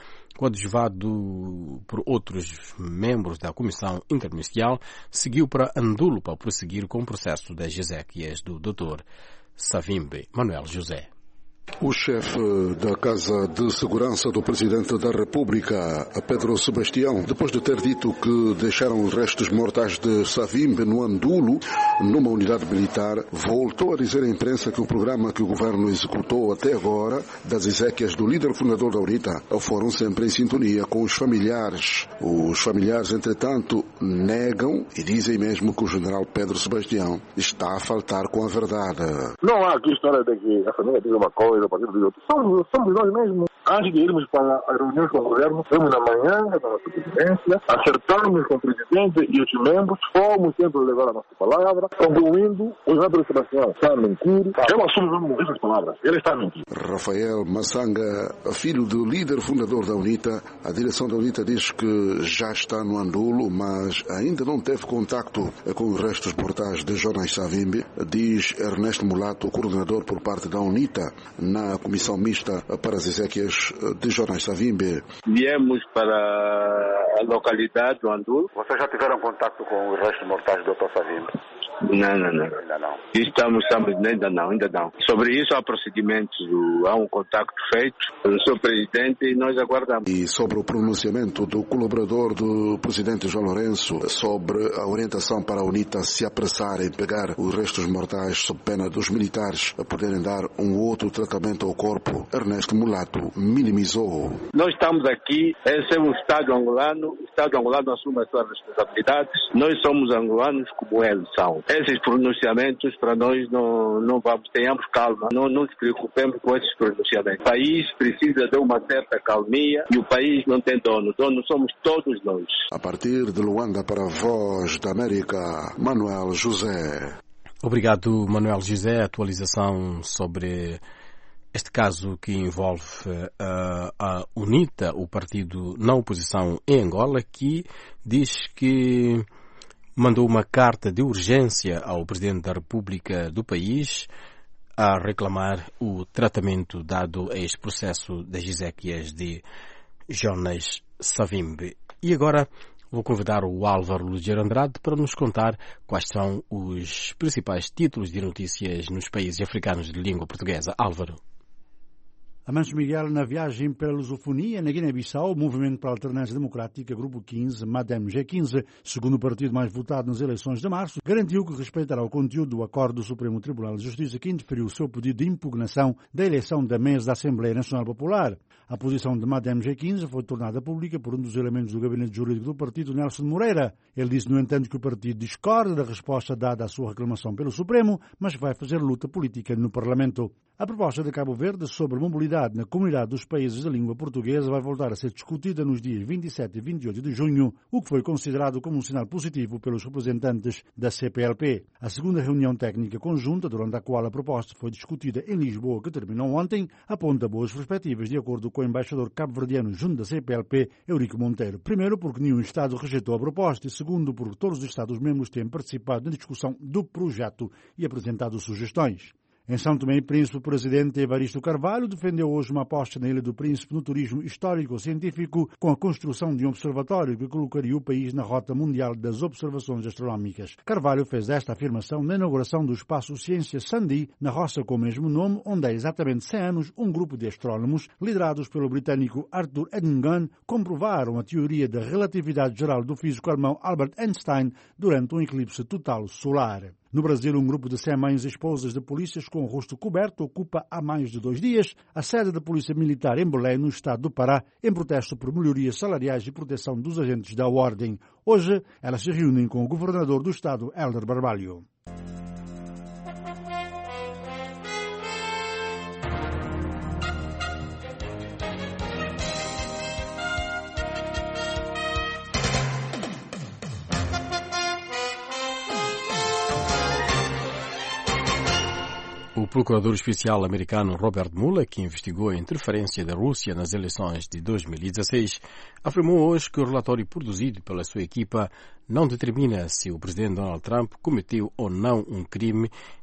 coadjuvado por outros membros da Comissão Interministerial, seguiu para Andulo para prosseguir com o processo das exéquias do doutor Savimbi. Manuel José. O chefe da Casa de Segurança do Presidente da República, Pedro Sebastião, depois de ter dito que deixaram os restos mortais de Savimbi no Andulo, numa unidade militar, voltou a dizer à imprensa que o programa que o governo executou até agora, das exéquias do líder fundador da UNITA, foram sempre em sintonia com os familiares. Os familiares, entretanto, negam e dizem mesmo que o general Pedro Sebastião está a faltar com a verdade. Não há aqui história de que a família diz uma coisa, o partido diz outra. Somos, somos nós mesmos. Antes de irmos para as reuniões com o governo, fomos na manhã, na nossa presidência, acertamos com o presidente e os membros, fomos sempre levar a nossa palavra, concluindo, o general Pedro Sebastião está a mentir. Eu assumo mesmo essas palavras. Ele está a mentir. Rafael Massanga, filho do líder fundador da UNITA, a direção da UNITA diz que já está no Andulo, mas ainda não teve contacto com os restos mortais de Jonas Savimbi, diz Ernesto Mulato, coordenador por parte da UNITA na comissão mista para as exéquias de Jonas Savimbi. Viemos para a localidade do Andulo. Vocês já tiveram contato com os restos mortais do doutor Savimbi? Não, não, não. Ainda não. Estamos, estamos, ainda não, ainda não. Sobre isso há procedimentos, há um contacto feito pelo seu presidente e nós aguardamos. E sobre o pronunciamento do colaborador do presidente João Lourenço sobre a orientação para a UNITA se apressar em pegar os restos mortais sob pena dos militares a poderem dar um outro tratamento ao corpo, Ernesto Mulato minimizou. Nós estamos aqui, esse é um Estado angolano, o Estado angolano assume as suas responsabilidades, nós somos angolanos como eles são. Esses pronunciamentos para nós não, não vamos, tenhamos calma, não, não nos preocupemos com esses pronunciamentos. O país precisa de uma certa calmia e o país não tem dono, dono somos todos nós. A partir de Luanda para a Voz da América, Manuel José. Obrigado, Manuel José. Atualização sobre este caso que envolve uh, a UNITA, o partido na oposição em Angola, que diz que mandou uma carta de urgência ao Presidente da República do país a reclamar o tratamento dado a este processo das exéquias de Jonas Savimbi. E agora vou convidar o Álvaro Ligeiro Andrade para nos contar quais são os principais títulos de notícias nos países africanos de língua portuguesa. Álvaro. Amancio Miguel, na viagem pela lusofonia na Guiné-Bissau, o Movimento para a Alternância Democrática, Grupo quinze, MADEM G quinze, segundo o partido mais votado nas eleições de março, garantiu que respeitará o conteúdo do acordo do Supremo Tribunal de Justiça que indeferiu o seu pedido de impugnação da eleição da mesa da Assembleia Nacional Popular. A posição de MADEM G quinze foi tornada pública por um dos elementos do gabinete jurídico do partido, Nelson Moreira. Ele disse, no entanto, que o partido discorda da resposta dada à sua reclamação pelo Supremo, mas vai fazer luta política no Parlamento. A proposta de Cabo Verde sobre mobilidade na comunidade dos países de língua portuguesa vai voltar a ser discutida nos dias vinte e sete e vinte e oito de junho, o que foi considerado como um sinal positivo pelos representantes da C P L P. A segunda reunião técnica conjunta, durante a qual a proposta foi discutida em Lisboa, que terminou ontem, aponta boas perspectivas, de acordo com o embaixador cabo-verdiano junto da C P L P, Eurico Monteiro. Primeiro, porque nenhum Estado rejeitou a proposta, e segundo, porque todos os Estados-membros têm participado na discussão do projeto e apresentado sugestões. Em São Tomé e Príncipe, o presidente Evaristo Carvalho defendeu hoje uma aposta na Ilha do Príncipe no turismo histórico-científico com a construção de um observatório que colocaria o país na rota mundial das observações astronómicas. Carvalho fez esta afirmação na inauguração do espaço Ciência Sandy, na roça com o mesmo nome, onde há exatamente cem anos um grupo de astrónomos, liderados pelo britânico Arthur Eddington, comprovaram a teoria da relatividade geral do físico alemão Albert Einstein durante um eclipse total solar. No Brasil, um grupo de cem mães e esposas de polícias com o rosto coberto ocupa há mais de dois dias a sede da Polícia Militar em Belém, no estado do Pará, em protesto por melhorias salariais e proteção dos agentes da ordem. Hoje, elas se reúnem com o governador do estado, Hélder Barbalho. O procurador especial americano Robert Mueller, que investigou a interferência da Rússia nas eleições de dois mil e dezesseis, afirmou hoje que o relatório produzido pela sua equipa não determina se o presidente Donald Trump cometeu ou não um crime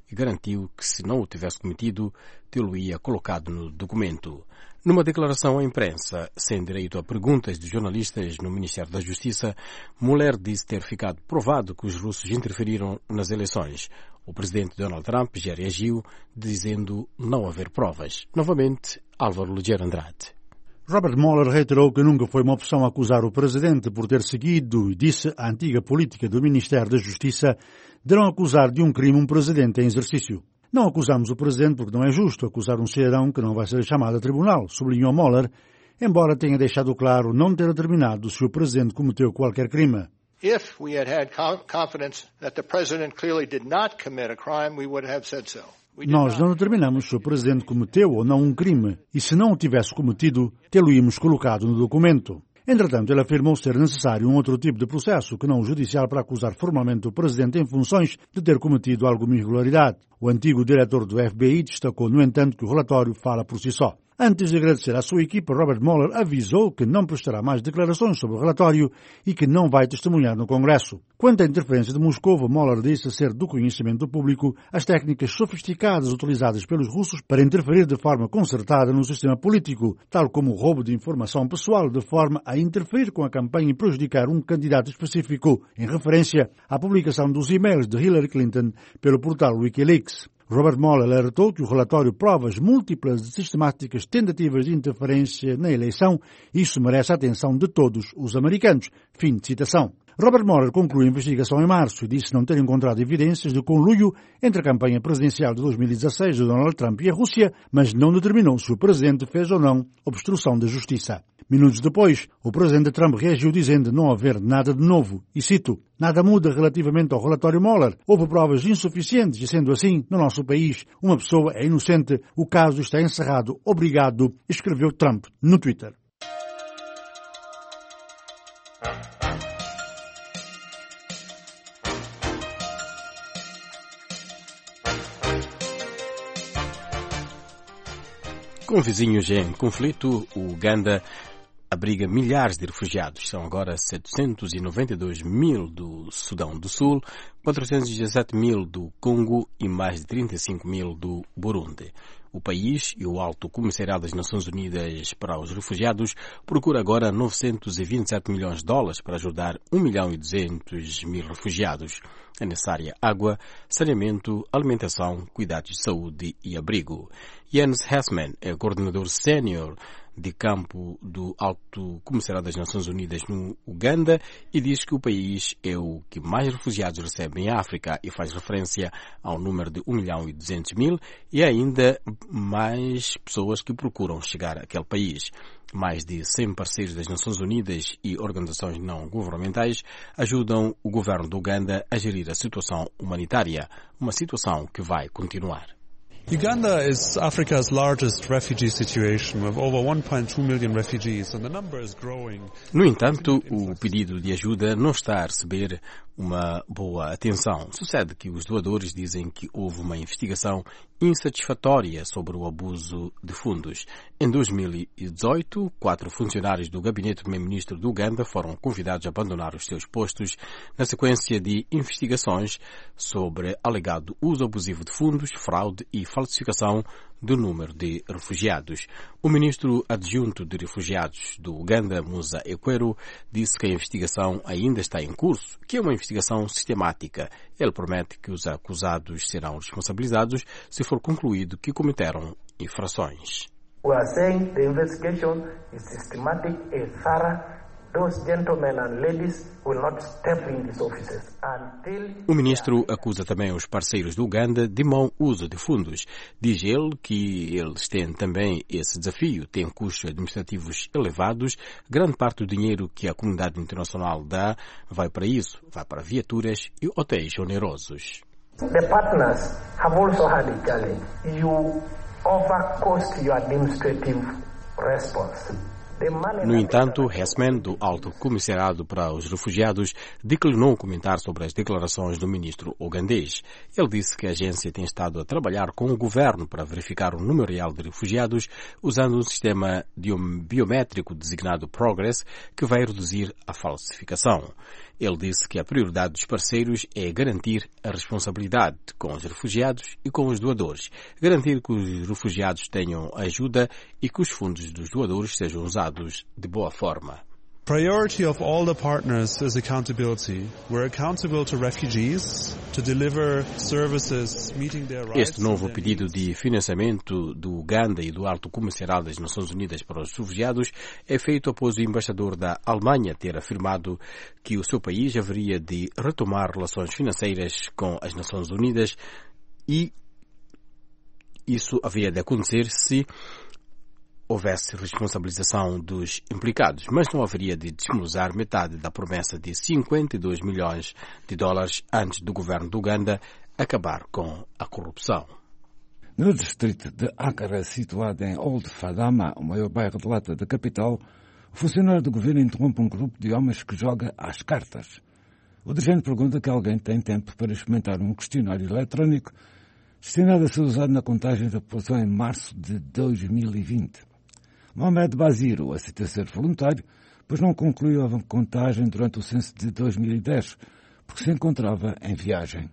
e garantiu que, se não o tivesse cometido, tê-lo-ia colocado no documento. Numa declaração à imprensa, sem direito a perguntas de jornalistas no Ministério da Justiça, Mueller disse ter ficado provado que os russos interferiram nas eleições. O presidente Donald Trump já reagiu, dizendo não haver provas. Novamente, Álvaro Ligeiro Andrade. Robert Mueller reiterou que nunca foi uma opção acusar o presidente por ter seguido, e disse a antiga política do Ministério da Justiça, de não acusar de um crime um presidente em exercício. Não acusamos o presidente porque não é justo acusar um cidadão que não vai ser chamado a tribunal, sublinhou Mueller, embora tenha deixado claro não ter determinado se o presidente cometeu qualquer crime. If we had had confidence that the president clearly did not commit a crime, we would have said so. Nós não determinamos se o presidente cometeu ou não um crime, e se não o tivesse cometido, tê-lo-íamos colocado no documento. Entretanto, ele afirmou ser necessário um outro tipo de processo que não o judicial para acusar formalmente o presidente em funções de ter cometido alguma irregularidade. O antigo diretor do F B I destacou, no entanto, que o relatório fala por si só. Antes de agradecer à sua equipa, Robert Mueller avisou que não prestará mais declarações sobre o relatório e que não vai testemunhar no Congresso. Quanto à interferência de Moscou, Mueller disse ser do conhecimento do público as técnicas sofisticadas utilizadas pelos russos para interferir de forma concertada no sistema político, tal como o roubo de informação pessoal de forma a interferir com a campanha e prejudicar um candidato específico, em referência à publicação dos e-mails de Hillary Clinton pelo portal Wikileaks. Robert Mueller alertou que o relatório prova as múltiplas e sistemáticas tentativas de interferência na eleição e isso merece a atenção de todos os americanos. Fim de citação. Robert Mueller concluiu a investigação em março e disse não ter encontrado evidências de conluio entre a campanha presidencial de dois mil e dezasseis de Donald Trump e a Rússia, mas não determinou se o presidente fez ou não obstrução da justiça. Minutos depois, o presidente Trump reagiu dizendo não haver nada de novo. E cito, nada muda relativamente ao relatório Mueller. Houve provas insuficientes e, sendo assim, no nosso país, uma pessoa é inocente. O caso está encerrado. Obrigado, escreveu Trump no Twitter. Com vizinhos em conflito, o Uganda abriga milhares de refugiados. São agora setecentos e noventa e dois mil do Sudão do Sul, quatrocentos e dezessete mil do Congo e mais de trinta e cinco mil do Burundi. O país e o Alto Comissariado das Nações Unidas para os Refugiados procura agora novecentos e vinte e sete milhões de dólares para ajudar um milhão e duzentos mil refugiados. É necessária água, saneamento, alimentação, cuidados de saúde e abrigo. Jens Hessman é coordenador sénior de campo do Alto Comissariado das Nações Unidas no Uganda e diz que o país é o que mais refugiados recebe em África e faz referência ao número de um milhão e duzentos mil e ainda mais pessoas que procuram chegar àquele país. Mais de cem parceiros das Nações Unidas e organizações não governamentais ajudam o governo do Uganda a gerir a situação humanitária, uma situação que vai continuar. Uganda is Africa's largest refugee situation, with over one point two million refugees, and the number is growing. No entanto, o pedido de ajuda não está a receber uma boa atenção. Sucede que os doadores dizem que houve uma investigação insatisfatória sobre o abuso de fundos. Em dois mil e dezoito, quatro funcionários do gabinete do primeiro-ministro do Uganda foram convidados a abandonar os seus postos na sequência de investigações sobre alegado uso abusivo de fundos, fraude e falsificação do número de refugiados. O ministro adjunto de refugiados do Uganda, Musa Ekwero, disse que a investigação ainda está em curso, que é uma investigação sistemática. Ele promete que os acusados serão responsabilizados se for concluído que cometeram infrações. We are saying the investigation is systematic and thorough. Those gentlemen and ladies will not step in these offices until... O ministro acusa também os parceiros do Uganda de mau uso de fundos. Diz ele que eles têm também esse desafio, têm custos administrativos elevados, grande parte do dinheiro que a comunidade internacional dá vai para isso, vai para viaturas e hotéis onerosos. The partners have also had a challenge. You overcost your administrative response. No entanto, Hessman, do Alto Comissariado para os Refugiados, declinou comentar sobre as declarações do ministro ugandês. Ele disse que a agência tem estado a trabalhar com o governo para verificar o número real de refugiados usando um sistema biométrico designado Progress, que vai reduzir a falsificação. Ele disse que a prioridade dos parceiros é garantir a responsabilidade com os refugiados e com os doadores, garantir que os refugiados tenham ajuda e que os fundos dos doadores sejam usados de boa forma. Priority of all the partners is accountability. We're accountable to refugees to deliver services meeting their rights. Este novo pedido de financiamento do Uganda e do Alto Comissariado das Nações Unidas para os Refugiados é feito após o embaixador da Alemanha ter afirmado que o seu país haveria de retomar relações financeiras com as Nações Unidas e isso haveria de acontecer se houvesse responsabilização dos implicados, mas não haveria de desmoralizar metade da promessa de cinquenta e dois milhões de dólares antes do governo do Uganda acabar com a corrupção. No distrito de Accra, situado em Old Fadama, o maior bairro de Lata da capital, o funcionário do governo interrompe um grupo de homens que joga às cartas. O dirigente pergunta que alguém tem tempo para experimentar um questionário eletrónico destinado a ser usado na contagem da população em março de dois mil e vinte. Mohamed Baziro aceita ser voluntário, pois não concluiu a contagem durante o censo de dois mil e dez, porque se encontrava em viagem.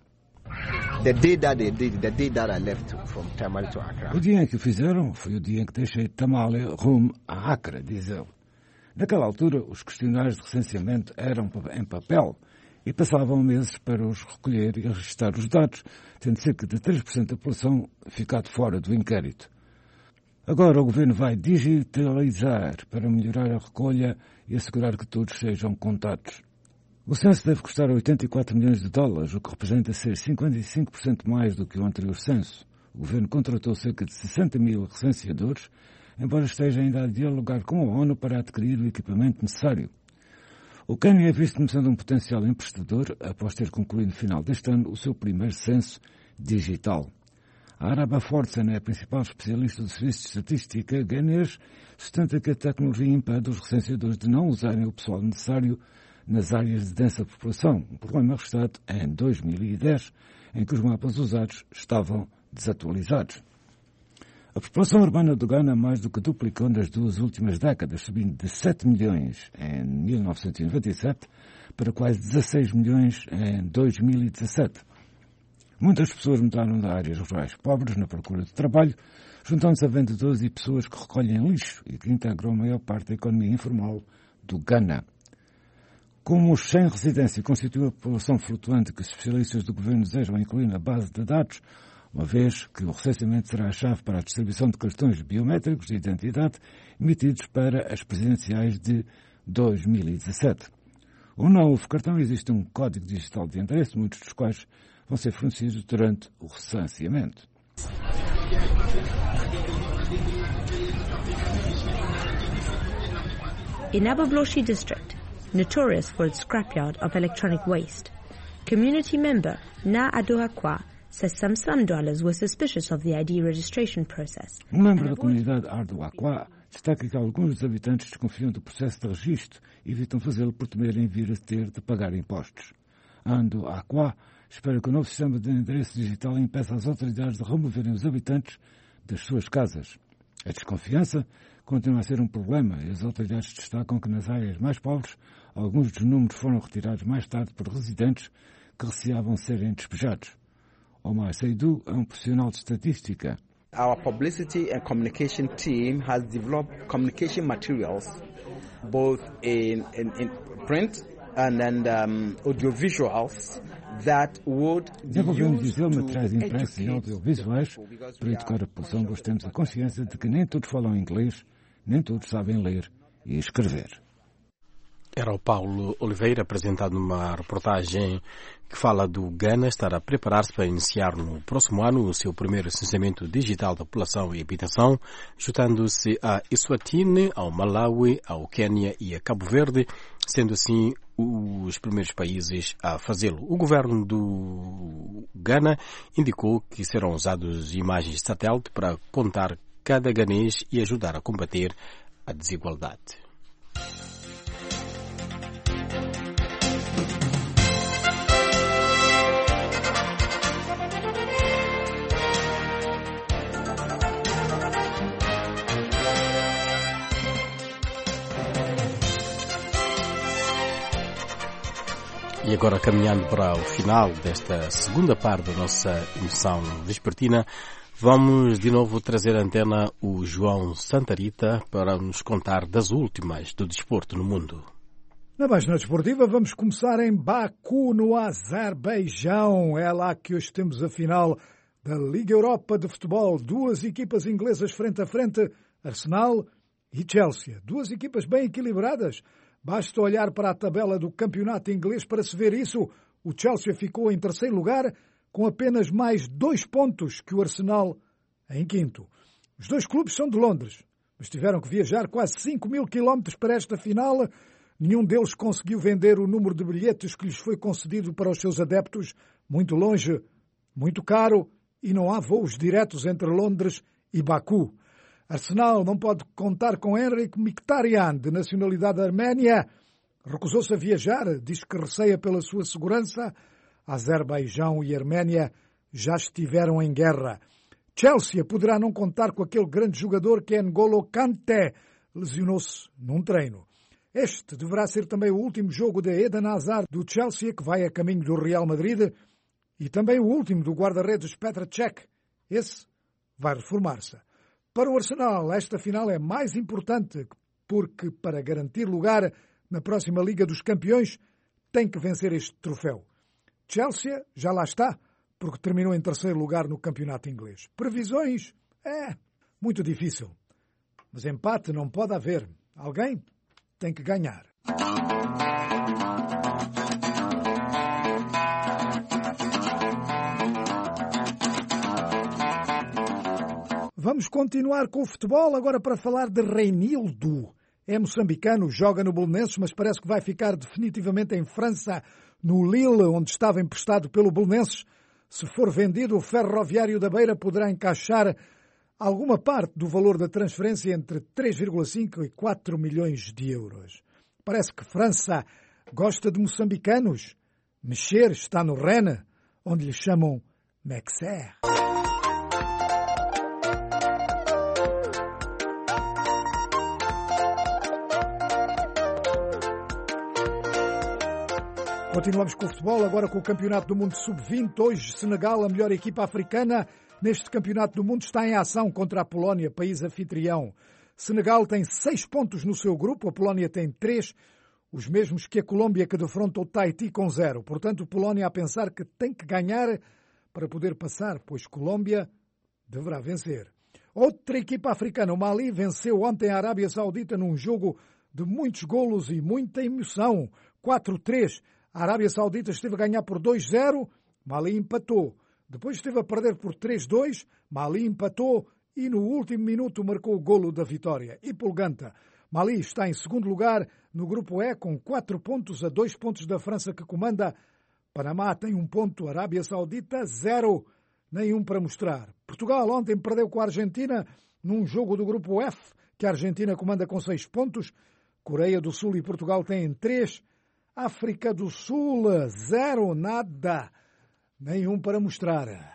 O dia em que o fizeram foi o dia em que deixei Tamale rumo a Accra, diz ele. Naquela altura, os questionários de recenseamento eram em papel e passavam meses para os recolher e registrar os dados, tendo cerca de três por cento da população ficado fora do inquérito. Agora o governo vai digitalizar para melhorar a recolha e assegurar que todos sejam contados. O censo deve custar oitenta e quatro milhões de dólares, o que representa ser cinquenta e cinco por cento mais do que o anterior censo. O governo contratou cerca de sessenta mil recenseadores, embora esteja ainda a dialogar com a ONU para adquirir o equipamento necessário. O Quênia é visto como sendo um potencial emprestador após ter concluído no final deste ano o seu primeiro censo digital. A Araba Fortson é a principal especialista do Serviço de Estatística ganês, sustenta que a tecnologia impede os recenseadores de não usarem o pessoal necessário nas áreas de densa população, um problema registrado em dois mil e dez, em que os mapas usados estavam desatualizados. A população urbana do Ghana mais do que duplicou nas duas últimas décadas, subindo de sete milhões em mil novecentos e noventa e sete para quase dezasseis milhões em dois mil e dezassete. Muitas pessoas mudaram de áreas rurais pobres na procura de trabalho, juntando-se a vendedores e pessoas que recolhem lixo e que integram a maior parte da economia informal do Ghana. Como os sem residência constituem a população flutuante que os especialistas do governo desejam incluir na base de dados, uma vez que o recenseamento será a chave para a distribuição de cartões biométricos de identidade emitidos para as presidenciais de dois mil e dezassete. O novo cartão existe um código digital de endereço, muitos dos quais vão ser fornecidos durante o recenseamento. In Ababloshi district, notorious for its scrapyard of electronic waste, community member Na Adoakwa says some slum dwellers were suspicious of the I D registration process. Um membro da comunidade Ardoakwa destaca que alguns dos habitantes desconfiam do processo de registro e evitam fazê-lo por temerem vir a ter de pagar impostos. Ardoakwa espera que o novo sistema de endereço digital impeça as autoridades de removerem os habitantes das suas casas. A desconfiança continua a ser um problema e as autoridades destacam que nas áreas mais pobres alguns dos números foram retirados mais tarde por residentes que receavam serem despejados. Omar Seydou é um profissional de estatística. Our publicity and communication team has developed communication materials both in, in, in print and, and um, audiovisuals that would Desenvolvemos dizer materiais impressos e audiovisuais para educar a população, pois temos a consciência de que nem todos falam inglês, nem todos sabem ler e escrever. Era o Paulo Oliveira, apresentado numa reportagem que fala do Ghana estar a preparar-se para iniciar no próximo ano o seu primeiro censamento digital da população e habitação, juntando-se a Eswatini, ao Malawi, ao Quênia e a Cabo Verde, sendo assim os primeiros países a fazê-lo. O governo do Ghana indicou que serão usadas imagens de satélite para contar cada ganês e ajudar a combater a desigualdade. E agora, caminhando para o final desta segunda parte da nossa emissão vespertina, vamos de novo trazer à antena o João Santarita para nos contar das últimas do desporto no mundo. Na página desportiva vamos começar em Baku, no Azerbaijão. É lá que hoje temos a final da Liga Europa de Futebol. Duas equipas inglesas frente a frente, Arsenal e Chelsea. Duas equipas bem equilibradas. Basta olhar para a tabela do campeonato inglês para se ver isso. O Chelsea ficou em terceiro lugar, com apenas mais dois pontos que o Arsenal em quinto. Os dois clubes são de Londres, mas tiveram que viajar quase cinco mil quilómetros para esta final. Nenhum deles conseguiu vender o número de bilhetes que lhes foi concedido para os seus adeptos. Muito longe, muito caro, e não há voos diretos entre Londres e Baku. Arsenal não pode contar com Henrik Mkhitaryan, de nacionalidade arménia. Recusou-se a viajar, diz que receia pela sua segurança. Azerbaijão e Arménia já estiveram em guerra. Chelsea poderá não contar com aquele grande jogador que é N'Golo Kanté. Lesionou-se num treino. Este deverá ser também o último jogo de Eden Hazard do Chelsea, que vai a caminho do Real Madrid, e também o último do guarda-redes Petr Cech. Esse vai reformar-se. Para o Arsenal, esta final é mais importante porque, para garantir lugar na próxima Liga dos Campeões, tem que vencer este troféu. Chelsea já lá está, porque terminou em terceiro lugar no campeonato inglês. Previsões? É muito difícil. Mas empate não pode haver. Alguém tem que ganhar. Vamos continuar com o futebol, agora para falar de Reinildo. É moçambicano, joga no Belenenses, mas parece que vai ficar definitivamente em França, no Lille, onde estava emprestado pelo Belenenses. Se for vendido, o Ferroviário da Beira poderá encaixar alguma parte do valor da transferência entre três vírgula cinco e quatro milhões de euros. Parece que França gosta de moçambicanos. Mexer está no Rennes, onde lhe chamam Mexer. Continuamos com o futebol, agora com o Campeonato do Mundo sub vinte. Hoje, Senegal, a melhor equipa africana neste Campeonato do Mundo, está em ação contra a Polónia, país anfitrião. Senegal tem seis pontos no seu grupo, a Polónia tem três, os mesmos que a Colômbia, que defronta o Tahiti com zero. Portanto, a Polónia a pensar que tem que ganhar para poder passar, pois Colômbia deverá vencer. Outra equipa africana, o Mali, venceu ontem a Arábia Saudita num jogo de muitos golos e muita emoção. quatro a três. A Arábia Saudita esteve a ganhar por dois a zero, Mali empatou. Depois esteve a perder por três a dois, Mali empatou e no último minuto marcou o golo da vitória. E Pulganta, Mali está em segundo lugar no grupo E com quatro pontos a dois pontos da França que comanda. Panamá tem um ponto, Arábia Saudita zero, nenhum para mostrar. Portugal ontem perdeu com a Argentina num jogo do grupo F, que a Argentina comanda com seis pontos. Coreia do Sul e Portugal têm três. África do Sul, zero, nada, nenhum para mostrar.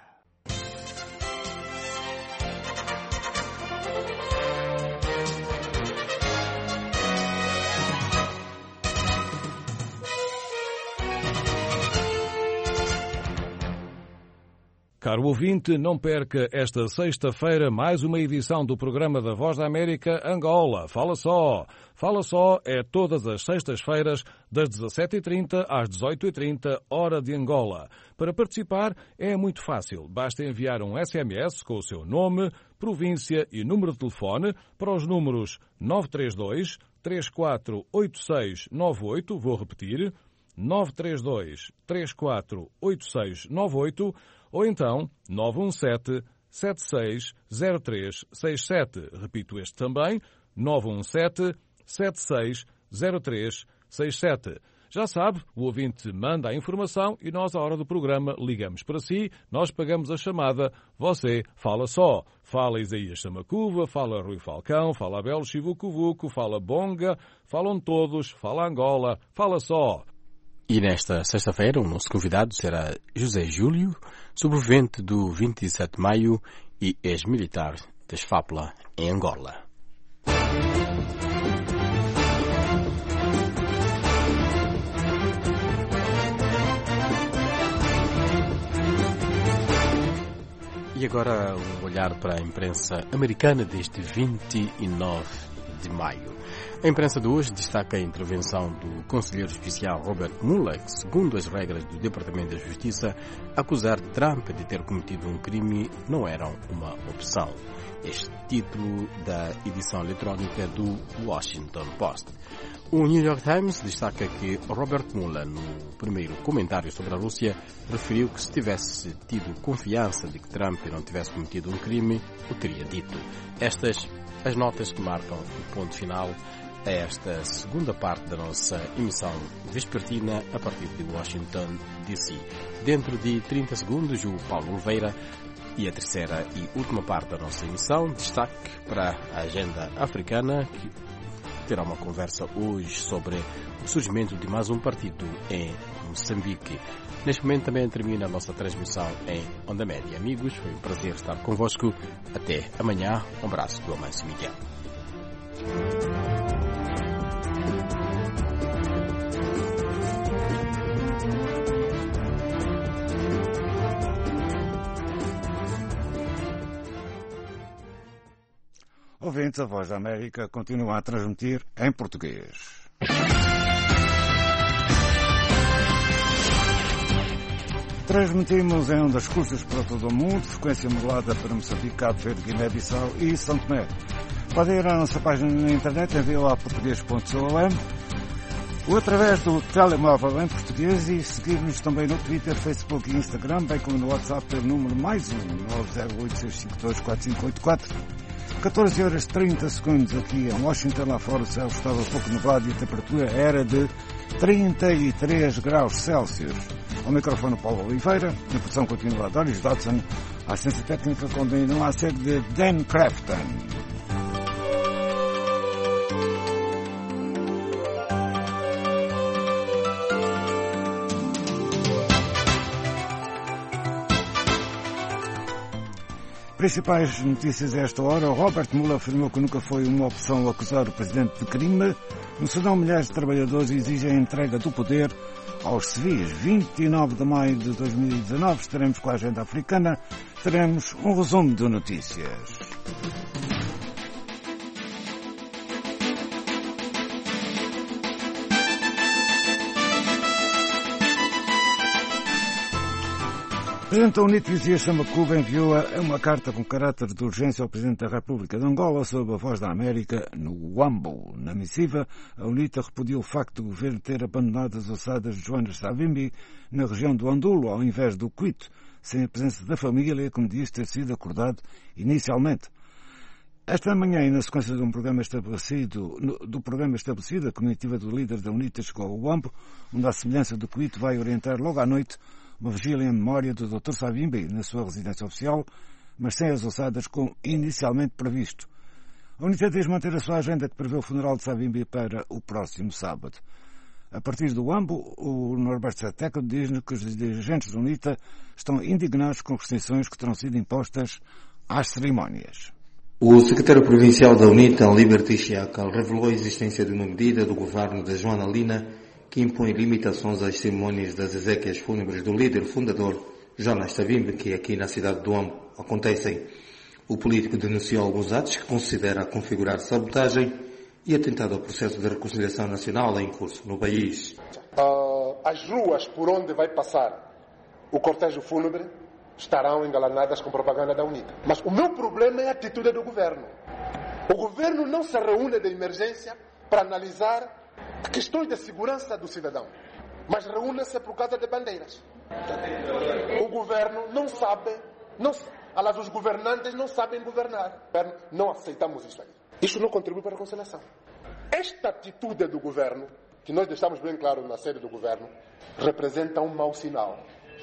Caro ouvinte, não perca esta sexta-feira mais uma edição do programa da Voz da América Angola. Fala só! Fala só é todas as sextas-feiras das dezassete e trinta às dezoito e trinta, hora de Angola. Para participar é muito fácil. Basta enviar um S M S com o seu nome, província e número de telefone para os números nove três dois, três quatro oito seis nove oito, vou repetir, nove três dois, três quatro oito seis nove oito, ou então nove um sete, sete seis zero três seis sete. Repito este também, nove um sete, sete seis zero três seis sete. Já sabe, o ouvinte manda a informação e nós, à hora do programa, ligamos para si, nós pagamos a chamada, você fala só. Fala Isaías Samacuva, fala Rui Falcão, fala Abel Chivucuvuco, fala Bonga, falam todos, fala Angola, fala só. E nesta sexta-feira o nosso convidado será José Júlio, sobrevivente do vinte e sete de maio e ex-militar da Esfápula, em Angola. E agora um olhar para a imprensa americana deste vinte e nove de maio. A imprensa de hoje destaca a intervenção do conselheiro especial Robert Mueller, que, segundo as regras do Departamento da Justiça, acusar Trump de ter cometido um crime não era uma opção. Este título da edição eletrónica do Washington Post. O New York Times destaca que Robert Mueller, no primeiro comentário sobre a Rússia, referiu que se tivesse tido confiança de que Trump não tivesse cometido um crime, o teria dito. Estas as notas que marcam o ponto final a esta segunda parte da nossa emissão vespertina a partir de Washington, D C. Dentro de trinta segundos, o Paulo Oliveira e a terceira e última parte da nossa emissão, destaque para a agenda africana, que terá uma conversa hoje sobre o surgimento de mais um partido em Moçambique. Neste momento também termina a nossa transmissão em Onda Média. Amigos, foi um prazer estar convosco. Até amanhã. Um abraço do Amâncio Miguel. Ouvintes, a Voz da América continua a transmitir em português. Transmitimos em ondas curtas para todo o mundo, frequência modulada para Moçambique, Cabo Verde, Guiné-Bissau e São Tomé. Podem ir à nossa página na internet em v o a português ponto com ou através do telemóvel em português e seguir-nos também no Twitter, Facebook e Instagram, bem como no WhatsApp pelo número mais um nove zero oito seis cinco dois quatro cinco oito quatro. catorze horas e trinta segundos aqui em Washington, lá fora o céu estava pouco nublado e a temperatura era de trinta e três graus Celsius. Ao microfone Paulo Oliveira, a produção continua a Doris Dodson, a assistência técnica continua a ser de Dan Crafton. Principais notícias a esta hora. Robert Mueller afirmou que nunca foi uma opção acusar o presidente de crime. No Sudão, milhares de trabalhadores exigem a entrega do poder aos civis. vinte e nove de maio de dois mil e dezanove estaremos com a agenda africana. Teremos um resumo de notícias. O Presidente da UNITA, Isaías Samacuva, enviou uma carta com caráter de urgência ao Presidente da República de Angola sobre a Voz da América no Uambo. Na missiva, a UNITA repudiou o facto do governo ter abandonado as ossadas de Joana Savimbi na região do Andulo, ao invés do Cuito, sem a presença da família, como disse ter sido acordado inicialmente. Esta manhã, e na sequência de um programa estabelecido, do programa estabelecido, a comitiva do líder da UNITA chegou ao Uambo, onde, à semelhança do Cuito, vai orientar logo à noite uma vigília em memória do doutor Savimbi na sua residência oficial, mas sem as ossadas como inicialmente previsto. A UNITA diz manter a sua agenda que prevê o funeral de Savimbi para o próximo sábado. A partir do Uambo, o Norberto Sateco diz-nos que os dirigentes da UNITA estão indignados com restrições que terão sido impostas às cerimónias. O secretário provincial da UNITA, Liberty Chiacal, revelou a existência de uma medida do governo de Joana Lina que impõe limitações às cerimônias das exéquias fúnebres do líder fundador Jonas Savimbi, que aqui na cidade do Uambo acontecem. O político denunciou alguns atos que considera configurar sabotagem e atentado ao processo de reconciliação nacional em curso no país. Uh, as ruas por onde vai passar o cortejo fúnebre estarão engalanadas com propaganda da UNITA. Mas o meu problema é a atitude do governo. O governo não se reúne de emergência para analisar questões de segurança do cidadão, mas reúne-se por causa de bandeiras. O governo não sabe, não, aliás, os governantes não sabem governar. Não aceitamos isso aí. Isso não contribui para a reconciliação. Esta atitude do governo que nós deixamos bem claro na sede do governo, representa um mau sinal.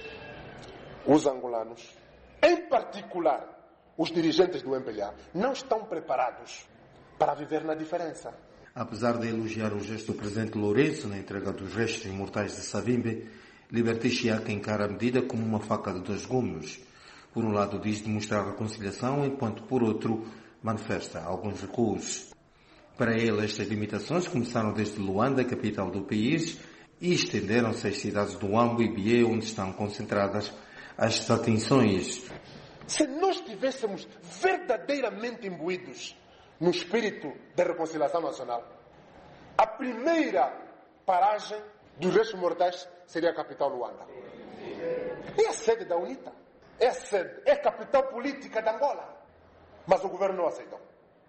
Os angolanos, em particular os dirigentes do M P L A, não estão preparados para viver na diferença. Apesar de elogiar o gesto do presidente Lourenço na entrega dos restos imortais de Savimbi, Liberty Chiaka encara a medida como uma faca de dois gumes. Por um lado diz demonstrar reconciliação, enquanto por outro manifesta alguns recuos. Para ele, estas limitações começaram desde Luanda, capital do país, e estenderam-se às cidades do Huambo e Bié, onde estão concentradas as desatenções. Se nós estivéssemos verdadeiramente imbuídos no espírito de reconciliação nacional, a primeira paragem dos restos mortais seria a capital Luanda. É a sede da UNITA. É a sede, é a capital política de Angola. Mas o governo não aceitou.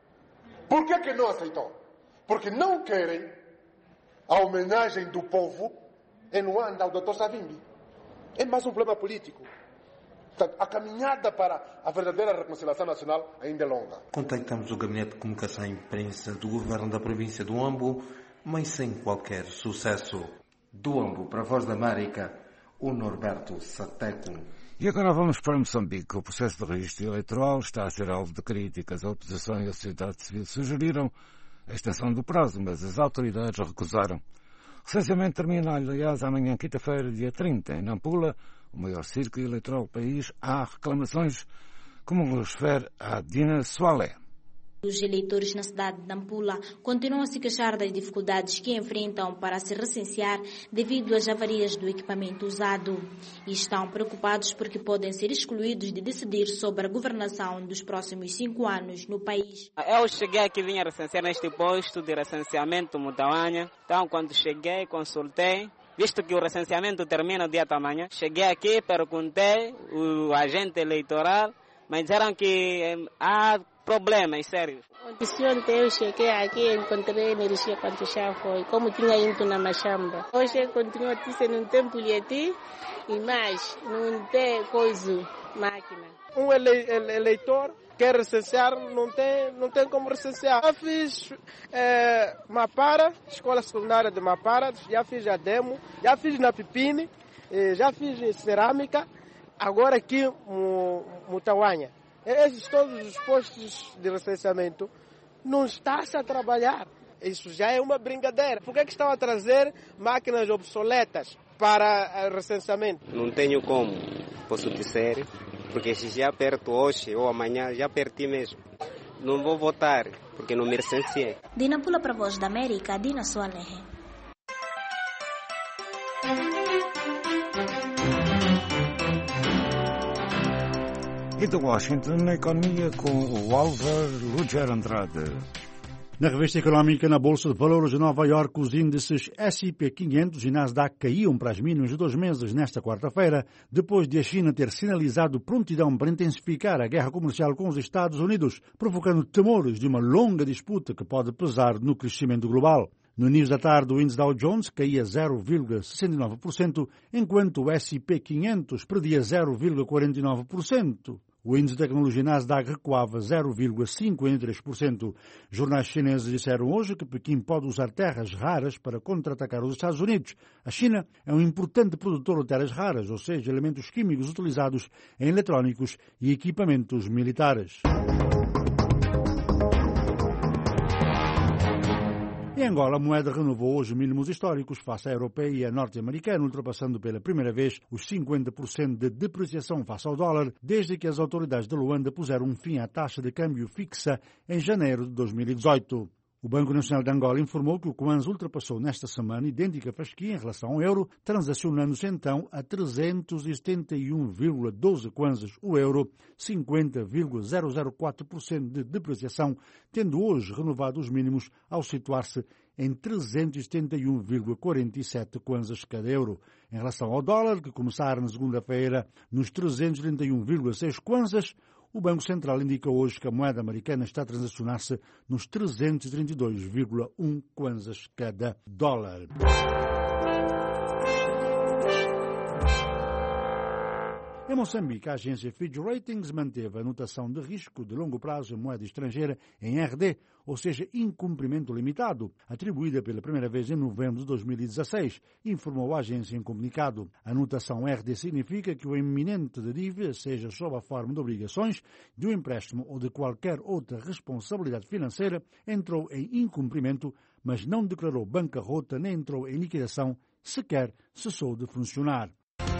Por que que não aceitou? Porque não querem a homenagem do povo em Luanda ao doutor Savimbi. É mais um problema político. Portanto, a caminhada para a verdadeira reconciliação nacional ainda é longa. Contactamos o Gabinete de Comunicação e Imprensa do Governo da província do Huambo, mas sem qualquer sucesso. Do Huambo, para a Voz da América, o Norberto Sateco. E agora vamos para Moçambique. O processo de registro eleitoral está a ser alvo de críticas. A oposição e a sociedade civil sugeriram a extensão do prazo, mas as autoridades recusaram. O recenseamento termina, aliás, amanhã, quinta-feira, dia trinta, em Nampula, o maior círculo eleitoral do país. Há reclamações, como nos refere a Dina Soalé. Os eleitores na cidade de Nampula continuam a se queixar das dificuldades que enfrentam para se recensear devido às avarias do equipamento usado e estão preocupados porque podem ser excluídos de decidir sobre a governação dos próximos cinco anos no país. Eu cheguei aqui, vim a recensear neste posto de recenseamento Mutawanha. Então, quando cheguei, consultei. Visto que o recenseamento termina no dia de amanhã, cheguei aqui, perguntei o agente eleitoral, mas disseram que há problemas sérios. Ontem eu cheguei aqui, encontrei energia quando já foi, como tinha ido na machamba. Hoje continua a dizer, não tem polhete, e mais, não tem coisa, máquina. Um ele, ele, eleitor quer recensear, não tem, não tem como recensear. Já fiz é, Mapara, escola secundária de Mapara, já fiz a demo, já fiz na Pipini, já fiz cerâmica, agora aqui no Mutawanha. Esses todos os postos de recenseamento não está-se a trabalhar. Isso já é uma brincadeira. Por que que estão a trazer máquinas obsoletas para recenseamento? Não tenho como, posso dizer, porque se já perto hoje ou amanhã, já perdi mesmo. Não vou votar, porque não me recenseei. De Nampula para a Voz da América, Dina Soalé. E de Washington, na economia, com o Álvaro Luger Andrade. Na revista económica, na Bolsa de Valores de Nova Iorque, os índices S e P quinhentos e Nasdaq caíam para as mínimas de dois meses nesta quarta-feira, depois de a China ter sinalizado prontidão para intensificar a guerra comercial com os Estados Unidos, provocando temores de uma longa disputa que pode pesar no crescimento global. No início da tarde, o índice Dow Jones caía zero vírgula sessenta e nove por cento, enquanto o S e P quinhentos perdia zero vírgula quarenta e nove por cento. O índice de tecnologia Nasdaq recuava zero vírgula cinquenta e três por cento. Jornais chineses disseram hoje que Pequim pode usar terras raras para contra-atacar os Estados Unidos. A China é um importante produtor de terras raras, ou seja, elementos químicos utilizados em eletrónicos e equipamentos militares. Em Angola, a moeda renovou hoje mínimos históricos face à europeia e à norte-americana, ultrapassando pela primeira vez os cinquenta por cento de depreciação face ao dólar, desde que as autoridades de Luanda puseram um fim à taxa de câmbio fixa em janeiro de dois mil e dezoito. O Banco Nacional de Angola informou que o Kwanza ultrapassou nesta semana idêntica fasquia em relação ao euro, transacionando-se então a trezentos e setenta e um vírgula doze kwanzas o euro, cinquenta vírgula zero zero quatro por cento de depreciação, tendo hoje renovado os mínimos ao situar-se em trezentos e setenta e um vírgula quarenta e sete kwanzas cada euro. Em relação ao dólar, que começara na segunda-feira nos trezentos e trinta e um vírgula seis kwanzas, o Banco Central indica hoje que a moeda americana está a transacionar-se nos trezentos e trinta e dois vírgula um kwanzas cada dólar. Em Moçambique, a agência Fitch Ratings manteve a notação de risco de longo prazo em moeda estrangeira em R D, ou seja, incumprimento limitado, atribuída pela primeira vez em novembro de dois mil e dezasseis, informou a agência em comunicado. A notação R D significa que o eminente da dívida, seja sob a forma de obrigações, de um empréstimo ou de qualquer outra responsabilidade financeira, entrou em incumprimento, mas não declarou bancarrota nem entrou em liquidação, sequer cessou de funcionar.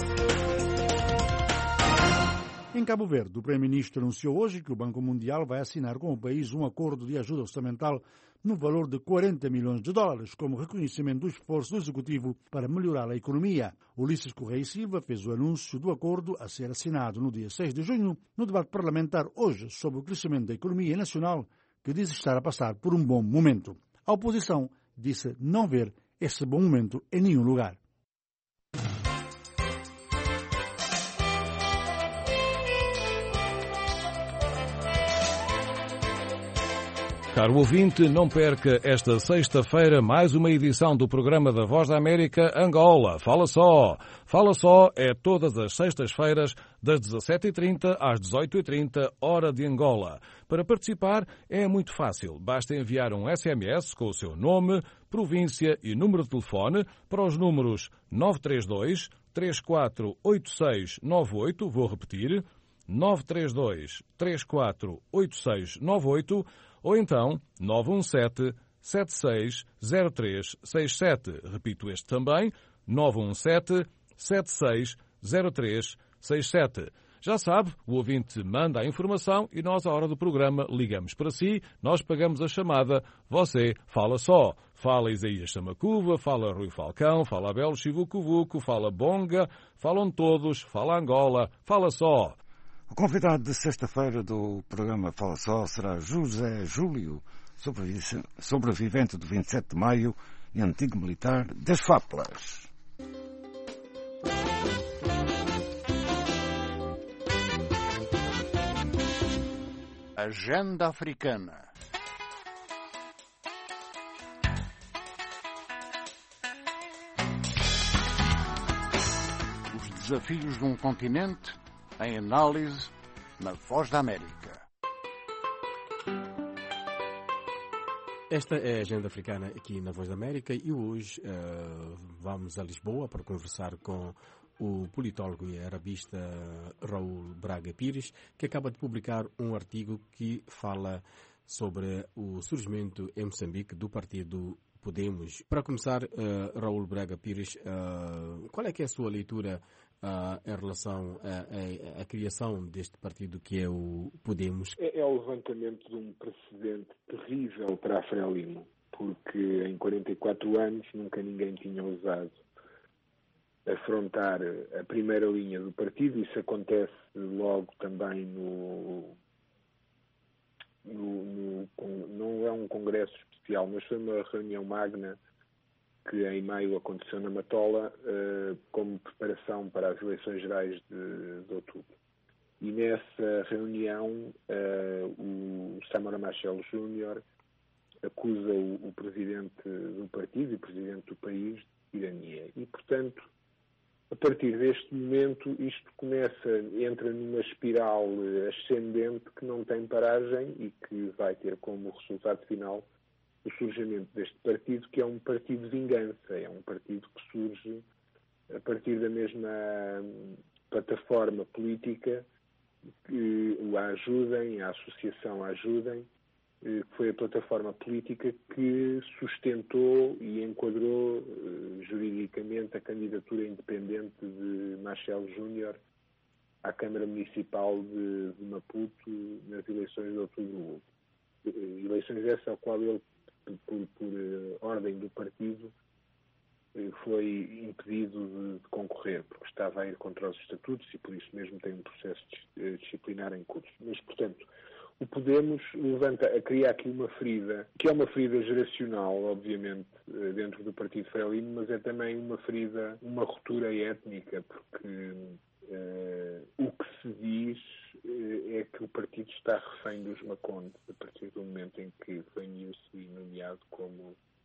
Em Cabo Verde, o Primeiro-Ministro anunciou hoje que o Banco Mundial vai assinar com o país um acordo de ajuda orçamental no valor de quarenta milhões de dólares, como reconhecimento do esforço do Executivo para melhorar a economia. Ulisses Correia e Silva fez o anúncio do acordo a ser assinado no dia seis de junho, no debate parlamentar hoje sobre o crescimento da economia nacional, que diz estar a passar por um bom momento. A oposição disse não ver esse bom momento em nenhum lugar. Caro ouvinte, não perca esta sexta-feira mais uma edição do programa da Voz da América Angola. Fala só! Fala só é todas as sextas-feiras das dezassete e trinta às dezoito e trinta, hora de Angola. Para participar é muito fácil. Basta enviar um S M S com o seu nome, província e número de telefone para os números nove três dois, três quatro oito seis nove oito, vou repetir, nove três dois, três quatro oito seis nove oito, ou então nove um sete, sete seis zero três seis sete. Repito este também, nove um sete, sete seis zero três seis sete. Já sabe, o ouvinte manda a informação e nós, à hora do programa, ligamos para si, nós pagamos a chamada, você fala só. Fala Isaías Samacuva, fala Rui Falcão, fala Abel Chivucovuco, fala Bonga, falam todos, fala Angola, fala só. O convidado de sexta-feira do programa Fala Só será José Júlio, sobrevivente do vinte e sete de maio e antigo militar das Faplas. Agenda Africana. Os desafios de um continente em análise na Voz da América. Esta é a Agenda Africana aqui na Voz da América e hoje uh, vamos a Lisboa para conversar com o politólogo e arabista Raul Braga Pires, que acaba de publicar um artigo que fala sobre o surgimento em Moçambique do partido Podemos. Para começar, uh, Raul Braga Pires, uh, qual é que é a sua leitura Uh, em relação à criação deste partido que é o Podemos? É, é o levantamento de um precedente terrível para a Frelimo, porque em quarenta e quatro anos nunca ninguém tinha ousado afrontar a primeira linha do partido. Isso acontece logo também no, no, no não é um congresso especial, mas foi uma reunião magna que em maio aconteceu na Matola, uh, como preparação para as eleições gerais de, de outubro. E nessa reunião, uh, o Samora Machel Júnior acusa o, o presidente do partido e o presidente do país de tirania. E, portanto, a partir deste momento, isto começa, entra numa espiral ascendente que não tem paragem e que vai ter como resultado final o surgimento deste partido, que é um partido de vingança, é um partido que surge a partir da mesma plataforma política que o Ajudem, a Associação Ajudem, que foi a plataforma política que sustentou e enquadrou juridicamente a candidatura independente de Machel Júnior à Câmara Municipal de, de Maputo nas eleições de outubro. Eleições essas ao qual ele, por, por uh, ordem do partido, uh, foi impedido de, de concorrer, porque estava a ir contra os estatutos e por isso mesmo tem um processo uh, disciplinar em curso. Mas, portanto, o Podemos levanta a criar aqui uma ferida, que é uma ferida geracional, obviamente, uh, dentro do Partido Frelimo, mas é também uma ferida, uma ruptura étnica, porque uh, o que se diz é que o partido está refém dos Maconde, a partir do momento em que foi nomeado como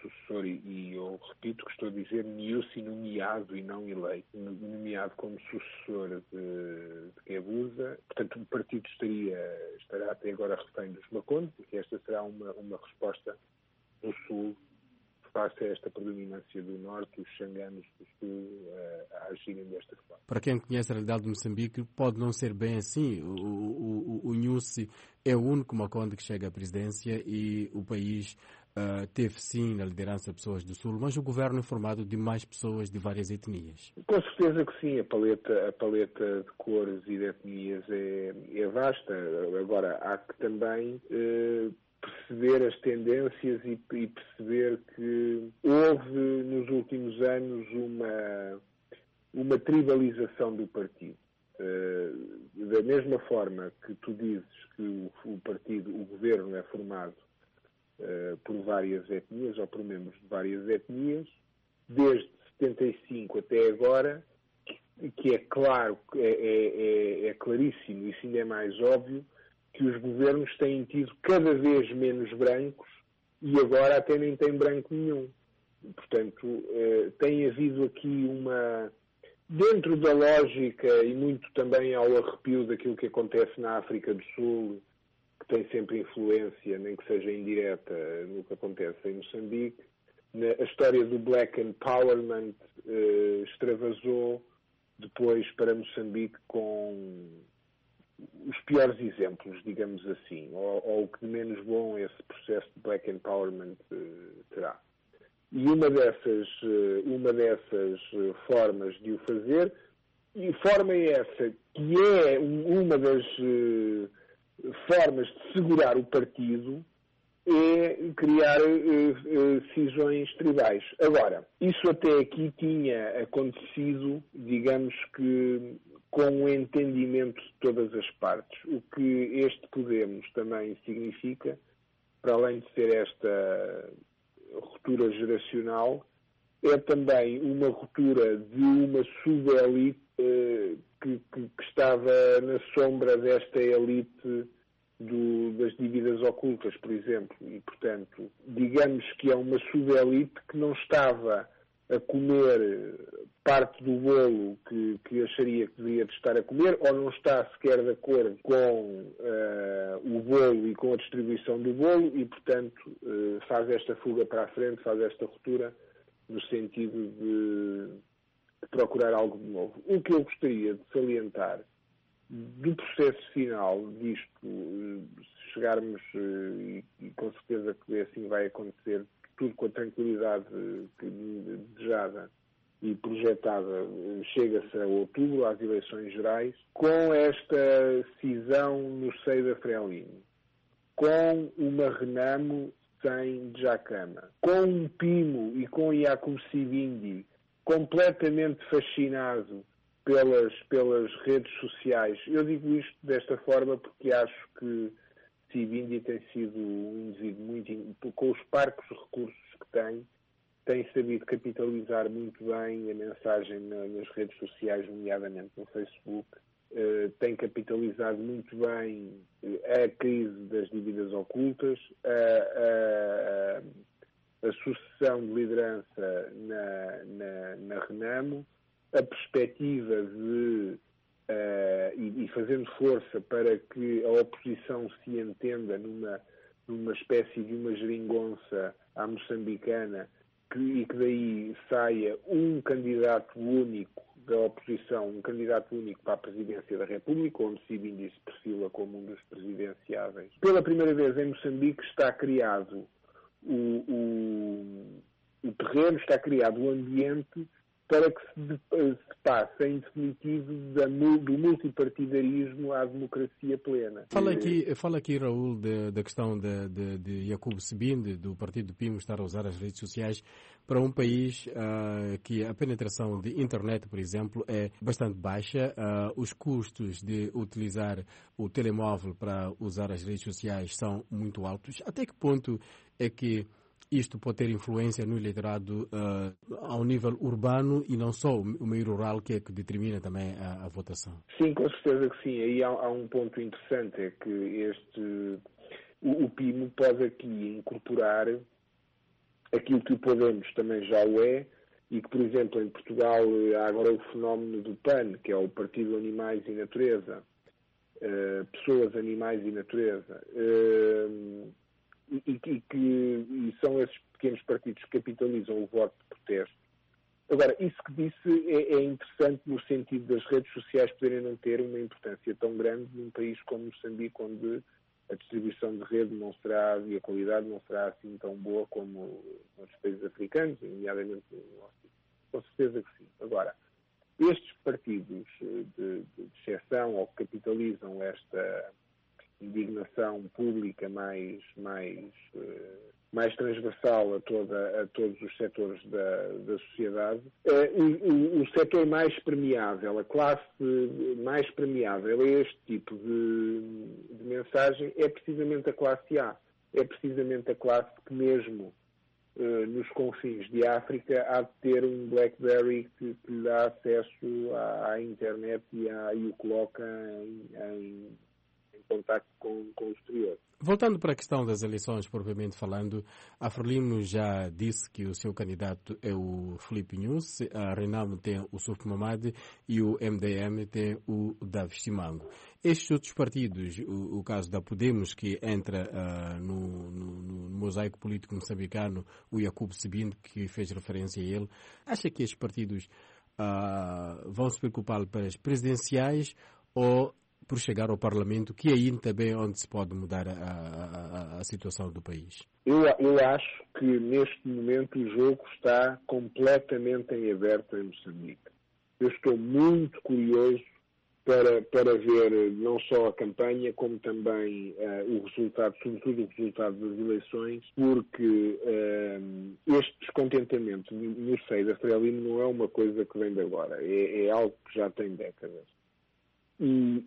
sucessor, e, e eu repito que estou a dizer Nyusi nomeado e não eleito, nomeado como sucessor de, de Guebuza. Portanto, o partido estaria, estará até agora refém dos Maconde, porque esta será uma, uma resposta do Sul face a esta predominância do Norte, os xanganos do Sul a, a agirem desta forma. Para quem conhece a realidade de Moçambique, pode não ser bem assim. O, o, o, o Nyusi é o único Maconde que chega à presidência e o país uh, teve sim na liderança pessoas do Sul, mas o governo é formado de mais pessoas de várias etnias. Com certeza que sim, a paleta, a paleta de cores e de etnias é, é vasta. Agora, há que também uh, perceber as tendências e, e perceber que houve nos últimos anos uma, uma tribalização do partido. Uh, da mesma forma que tu dizes que o, o partido, o governo é formado uh, por várias etnias ou por membros de várias etnias, desde setenta e cinco até agora, que, que é claro, é, é, é claríssimo, isso ainda é mais óbvio, que os governos têm tido cada vez menos brancos e agora até nem tem branco nenhum. Portanto, eh, tem havido aqui uma... Dentro da lógica e muito também ao arrepio daquilo que acontece na África do Sul, que tem sempre influência, nem que seja indireta, no que acontece em Moçambique, na, a história do Black Empowerment eh, extravasou depois para Moçambique com os piores exemplos, digamos assim, ou, ou o que de menos bom esse processo de Black Empowerment uh, terá. E uma dessas, uh, uma dessas uh, formas de o fazer, e forma essa que é um, uma das uh, formas de segurar o partido, é criar uh, uh, cisões tribais. Agora, isso até aqui tinha acontecido, digamos que com o entendimento de todas as partes. O que este Podemos também significa, para além de ser esta ruptura geracional, é também uma ruptura de uma sub-elite eh, que, que, que estava na sombra desta elite do, das dívidas ocultas, por exemplo. E, portanto, digamos que é uma sub-elite que não estava a comer parte do bolo que, que acharia que deveria de estar a comer, ou não está sequer de acordo com uh, o bolo e com a distribuição do bolo e, portanto, uh, faz esta fuga para a frente, faz esta ruptura no sentido de, de procurar algo de novo. O que eu gostaria de salientar do processo final disto, uh, se chegarmos, uh, e, e com certeza que assim vai acontecer, tudo com a tranquilidade que desejada e projetada, chega-se a outubro, às eleições gerais, com esta cisão no seio da Frelimo, com uma Renamo sem Djacama, com um Pimo e com Iacob Sibindi completamente fascinado pelas, pelas redes sociais. Eu digo isto desta forma porque acho que Sibindi tem sido um indivíduo muito, com os parcos recursos que tem, tem sabido capitalizar muito bem a mensagem na, nas redes sociais, nomeadamente no Facebook, uh, tem capitalizado muito bem a crise das dívidas ocultas, a, a, a sucessão de liderança na, na, na Renamo, a perspectiva de Uh, e, e fazendo força para que a oposição se entenda numa, numa espécie de uma geringonça à moçambicana que, e que daí saia um candidato único da oposição, um candidato único para a presidência da República, onde Sibindi se perfila como um dos presidenciáveis. Pela primeira vez em Moçambique está criado o, o, o terreno, está criado o ambiente para que se, se passe, em definitivo, da, do multipartidarismo à democracia plena. Fala aqui, fala aqui Raul, da questão de, de, de Iacob Sibindi, do partido Pimo, estar a usar as redes sociais para um país uh, que a penetração de internet, por exemplo, é bastante baixa. Uh, os custos de utilizar o telemóvel para usar as redes sociais são muito altos. Até que ponto é que isto pode ter influência no eleitorado uh, ao nível urbano e não só o meio rural, que é que determina também a, a votação? Sim, com certeza que sim. Aí há, há um ponto interessante, é que este, o, o Pimo pode aqui incorporar aquilo que o Podemos também já o é, e que, por exemplo, em Portugal há agora o fenómeno do P A N, que é o Partido Animais e Natureza, uh, Pessoas, Animais e Natureza, uh, e, e, que, e são esses pequenos partidos que capitalizam o voto de protesto. Agora, isso que disse é, é interessante no sentido das redes sociais poderem não ter uma importância tão grande num país como Moçambique, onde a distribuição de rede não será, e a qualidade não será assim tão boa como nos países africanos, nomeadamente no nosso. Com certeza que sim. Agora, estes partidos de, de, de exceção ou que capitalizam esta indignação pública mais, mais, mais transversal a, toda, a todos os setores da, da sociedade, o, o, o setor mais permeável, a classe mais permeável a este tipo de, de mensagem é precisamente a classe A. É precisamente a classe que mesmo Uh, nos confins de África há de ter um BlackBerry que, que lhe dá acesso à, à internet e, à, e o coloca em, em, em contacto com, com o exterior. Voltando para a questão das eleições, propriamente falando, a Frelimo já disse que o seu candidato é o Filipe Nunes, a Renamo tem o Suf Mamadi e o M D M tem o Davi Simango. Estes outros partidos, o, o caso da Podemos, que entra uh, no, no, no mosaico político moçambicano, o Jacob Sebin, que fez referência a ele, acha que estes partidos uh, vão se preocupar para as presidenciais ou por chegar ao Parlamento, que aí também é onde se pode mudar a, a, a situação do país? Eu, eu acho que neste momento o jogo está completamente em aberto em Moçambique. Eu estou muito curioso para, para ver não só a campanha, como também uh, o resultado, sobretudo o resultado das eleições, porque uh, este descontentamento no seio da Frelimo não é uma coisa que vem de agora, é, é algo que já tem décadas. E,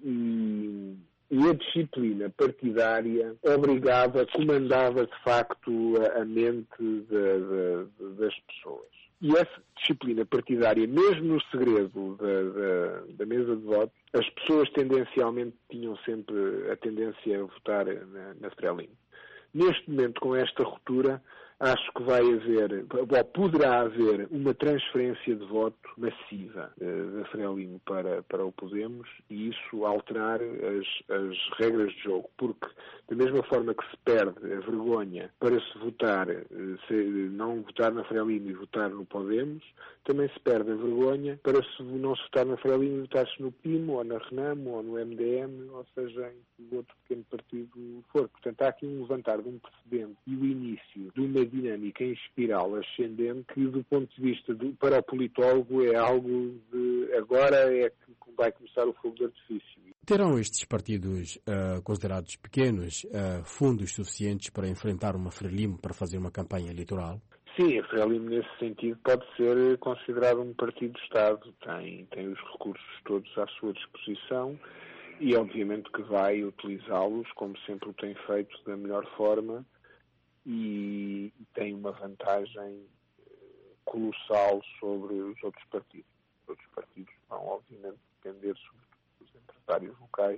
e, e a disciplina partidária obrigava, comandava de facto a, a mente de, de, de, das pessoas. E essa disciplina partidária, mesmo no segredo da, da, da mesa de voto, as pessoas tendencialmente tinham sempre a tendência a votar na, na Frelimo. Neste momento, com esta ruptura, acho que vai haver, ou poderá haver, uma transferência de voto massiva uh, da Frelimo para, para o Podemos e isso alterar as, as regras de jogo, porque da mesma forma que se perde a vergonha para se votar, uh, se, não votar na Frelimo e votar no Podemos, também se perde a vergonha para se não se votar na Frelimo e votar-se no P I M, ou na Renamo, ou no M D M, ou seja, em que outro pequeno partido for. Portanto, há aqui um levantar de um precedente e o início de uma dinâmica em espiral ascendente que, do ponto de vista do, para o politólogo, é algo de agora é que vai começar o fogo de artifício. Terão estes partidos uh, considerados pequenos uh, fundos suficientes para enfrentar uma Frelimo para fazer uma campanha eleitoral? Sim, a Frelimo nesse sentido pode ser considerado um partido de Estado, tem, tem os recursos todos à sua disposição e obviamente que vai utilizá-los como sempre o tem feito da melhor forma e tem uma vantagem colossal sobre os outros partidos. Os outros partidos vão obviamente depender sobretudo dos empresários locais,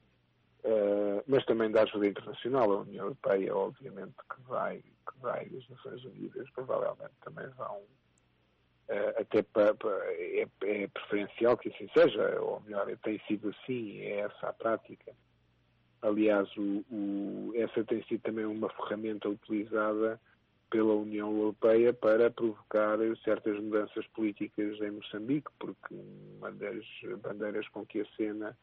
uh, mas também da ajuda internacional. A União Europeia obviamente que vai, que vai as Nações Unidas provavelmente também vão, uh, até para, para, é, é preferencial que assim seja, ou melhor, tem sido assim, é essa a prática. Aliás, o, o, essa tem sido também uma ferramenta utilizada pela União Europeia para provocar certas mudanças políticas em Moçambique, porque uma das bandeiras com que acena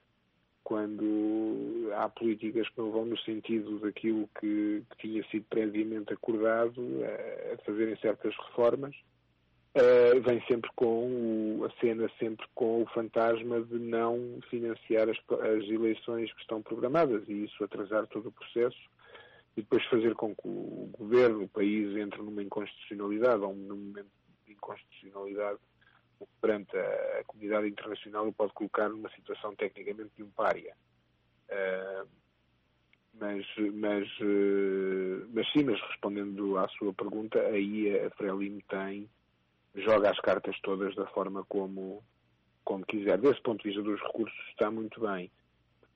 quando há políticas que não vão no sentido daquilo que, que tinha sido previamente acordado, a, a fazerem certas reformas, Uh, vem sempre com o, a cena sempre com o fantasma de não financiar as, as eleições que estão programadas e isso atrasar todo o processo e depois fazer com que o governo, o país, entre numa inconstitucionalidade ou num momento de inconstitucionalidade perante a, a comunidade internacional o pode colocar numa situação tecnicamente de um pária. Uh, mas, mas, uh, mas sim, mas respondendo à sua pergunta, aí a Frelimo tem joga as cartas todas da forma como, como quiser. Desse ponto de vista dos recursos está muito bem.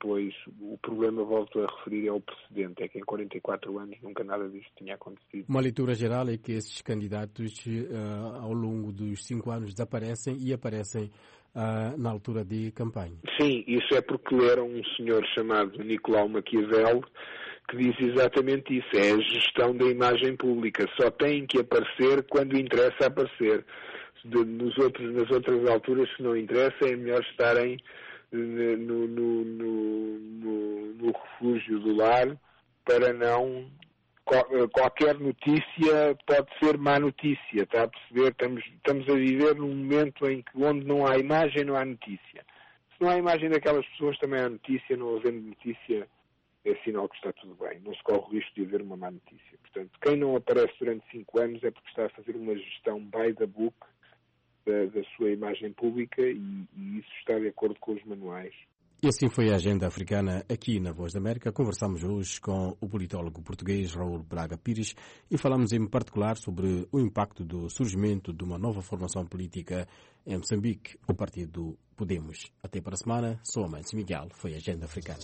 depois o problema, volto a referir, é o precedente, é que em quarenta e quatro anos nunca nada disso tinha acontecido. Uma leitura geral é que esses candidatos uh, ao longo dos cinco anos desaparecem e aparecem uh, na altura de campanha. Sim, isso é porque era um senhor chamado Nicolau Maquiavel que diz exatamente isso, é a gestão da imagem pública, só tem que aparecer quando interessa aparecer. De, nos outros, nas outras alturas, se não interessa, é melhor estarem no, no, no, no, no refúgio do lar para não... Qualquer notícia pode ser má notícia, está a perceber? Estamos, estamos a viver num momento em que onde não há imagem, não há notícia. Se não há imagem daquelas pessoas, também há notícia. Não havendo notícia, é sinal que está tudo bem. Não se corre o risco de haver uma má notícia. Portanto, quem não aparece durante cinco anos é porque está a fazer uma gestão by the book da, da sua imagem pública e, e isso está de acordo com os manuais. E assim foi a agenda africana aqui na Voz da América. Conversamos hoje com o politólogo português Raul Braga Pires e falamos em particular sobre o impacto do surgimento de uma nova formação política em Moçambique, o partido Podemos. Até para a semana. Sou Amancio Miguel. Foi a agenda africana.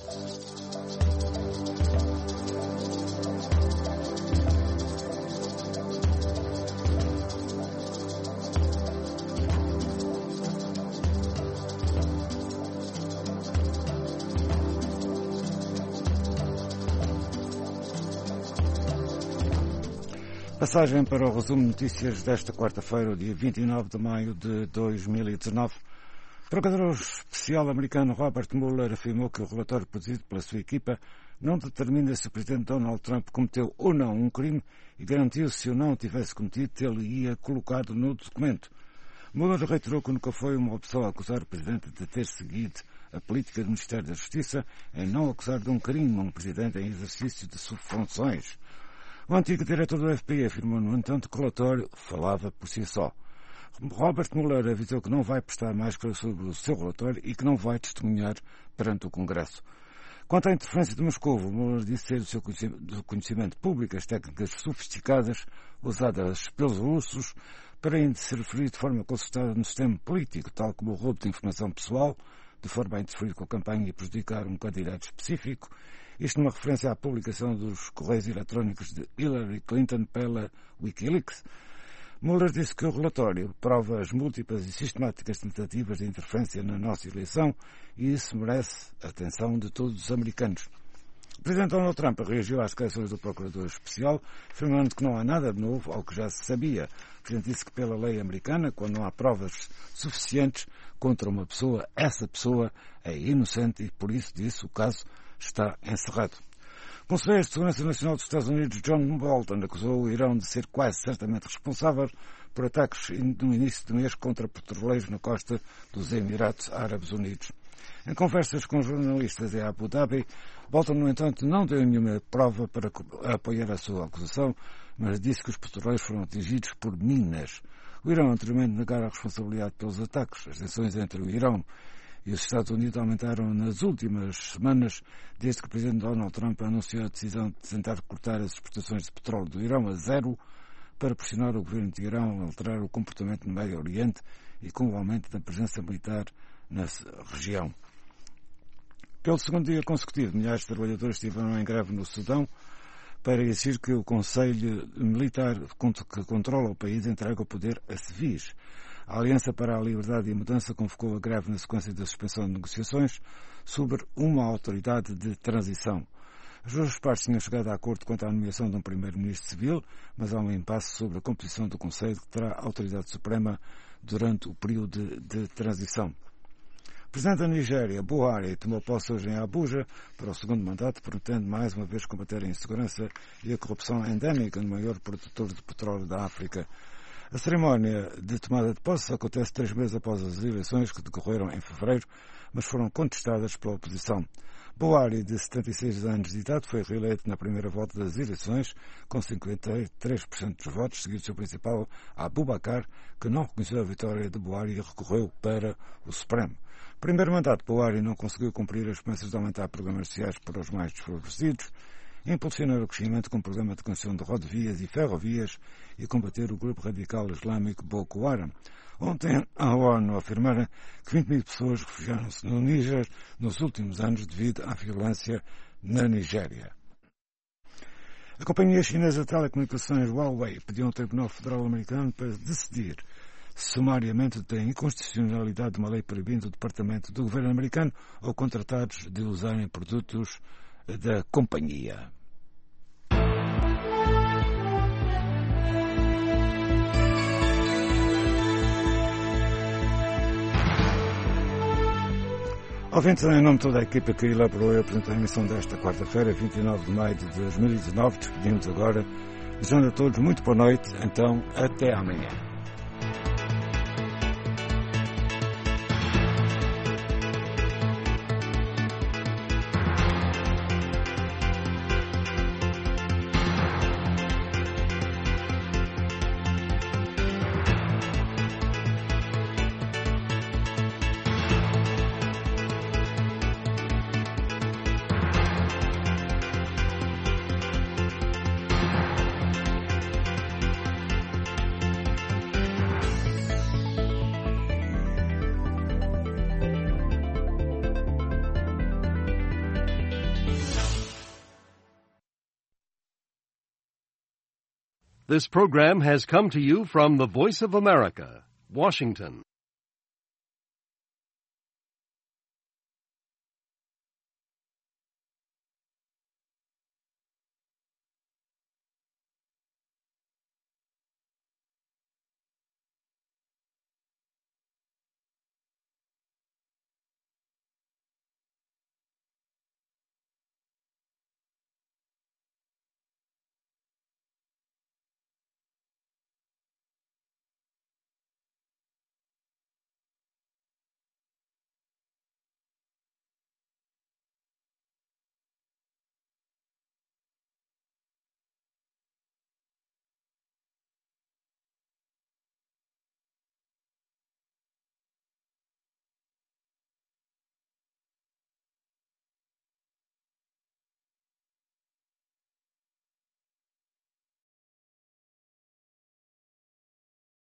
Passagem para o resumo de notícias desta quarta-feira, dia vinte e nove de maio de dois mil e dezenove. O procurador especial americano Robert Mueller afirmou que o relatório produzido pela sua equipa não determina se o presidente Donald Trump cometeu ou não um crime e garantiu que se o não tivesse cometido, ele ia colocado no documento. Mueller reiterou que nunca foi uma opção acusar o presidente de ter seguido a política do Ministério da Justiça em não acusar de um crime um presidente em exercício de suas funções. O antigo diretor do F B I afirmou, no entanto, que o relatório falava por si só. Robert Mueller avisou que não vai prestar mais sobre o seu relatório e que não vai testemunhar perante o Congresso. Quanto à interferência de Moscou, Mueller disse ser do seu conhecimento público as técnicas sofisticadas usadas pelos russos para interferir de forma concertada no sistema político, tal como o roubo de informação pessoal, de forma a interferir com a campanha e prejudicar um candidato específico. Isto numa referência à publicação dos correios eletrónicos de Hillary Clinton pela Wikileaks. Mueller disse que o relatório prova as múltiplas e sistemáticas tentativas de interferência na nossa eleição e isso merece a atenção de todos os americanos. O presidente Donald Trump reagiu às declarações do procurador especial, afirmando que não há nada de novo ao que já se sabia. O presidente disse que pela lei americana, quando não há provas suficientes contra uma pessoa, essa pessoa é inocente e por isso disse o caso está encerrado. O Conselheiro de Segurança Nacional dos Estados Unidos, John Bolton, acusou o Irão de ser quase certamente responsável por ataques no início do mês contra petroleiros na costa dos Emirados Árabes Unidos. Em conversas com jornalistas em Abu Dhabi, Bolton, no entanto, não deu nenhuma prova para apoiar a sua acusação, mas disse que os petroleiros foram atingidos por minas. O Irão anteriormente negara a responsabilidade pelos ataques. As tensões entre o Irão e os Estados Unidos aumentaram nas últimas semanas, desde que o presidente Donald Trump anunciou a decisão de tentar cortar as exportações de petróleo do Irão a zero para pressionar o governo de Irão a alterar o comportamento no Médio Oriente e com o aumento da presença militar na região. Pelo segundo dia consecutivo, milhares de trabalhadores estiveram em greve no Sudão para exigir que o Conselho Militar que controla o país entregue o poder a civis. A Aliança para a Liberdade e a Mudança convocou a greve na sequência da suspensão de negociações sobre uma autoridade de transição. As duas partes tinham chegado a acordo quanto à nomeação de um primeiro-ministro civil, mas há um impasse sobre a composição do Conselho que terá autoridade suprema durante o período de, de transição. O presidente da Nigéria, Buhari, tomou posse hoje em Abuja para o segundo mandato, prometendo mais uma vez combater a insegurança e a corrupção endémica no maior produtor de petróleo da África. A cerimónia de tomada de posse acontece três meses após as eleições que decorreram em fevereiro, mas foram contestadas pela oposição. Buhari, de setenta e seis anos de idade, foi reeleito na primeira volta das eleições, com cinquenta e três por cento dos votos, seguido do seu principal, Abubakar, que não reconheceu a vitória de Buhari e recorreu para o Supremo. Primeiro mandato, Buhari não conseguiu cumprir as promessas de aumentar programas sociais para os mais desfavorecidos impulsionar o crescimento com um programa de construção de rodovias e ferrovias e combater o grupo radical islâmico Boko Haram. Ontem, a ONU afirmara que vinte mil pessoas refugiaram-se no Níger nos últimos anos devido à violência na Nigéria. A companhia chinesa de telecomunicações Huawei pediu ao Tribunal Federal Americano para decidir sumariamente da inconstitucionalidade de uma lei proibindo o Departamento do Governo americano ou contratados de usarem produtos da companhia. Ouvintes, em nome de toda a equipa que elaborou e apresentou a emissão desta quarta-feira, vinte e nove de maio de dois mil e dezenove, despedimos agora, desejando a todos muito boa noite, então até amanhã. This program has come to you from the Voice of America, Washington.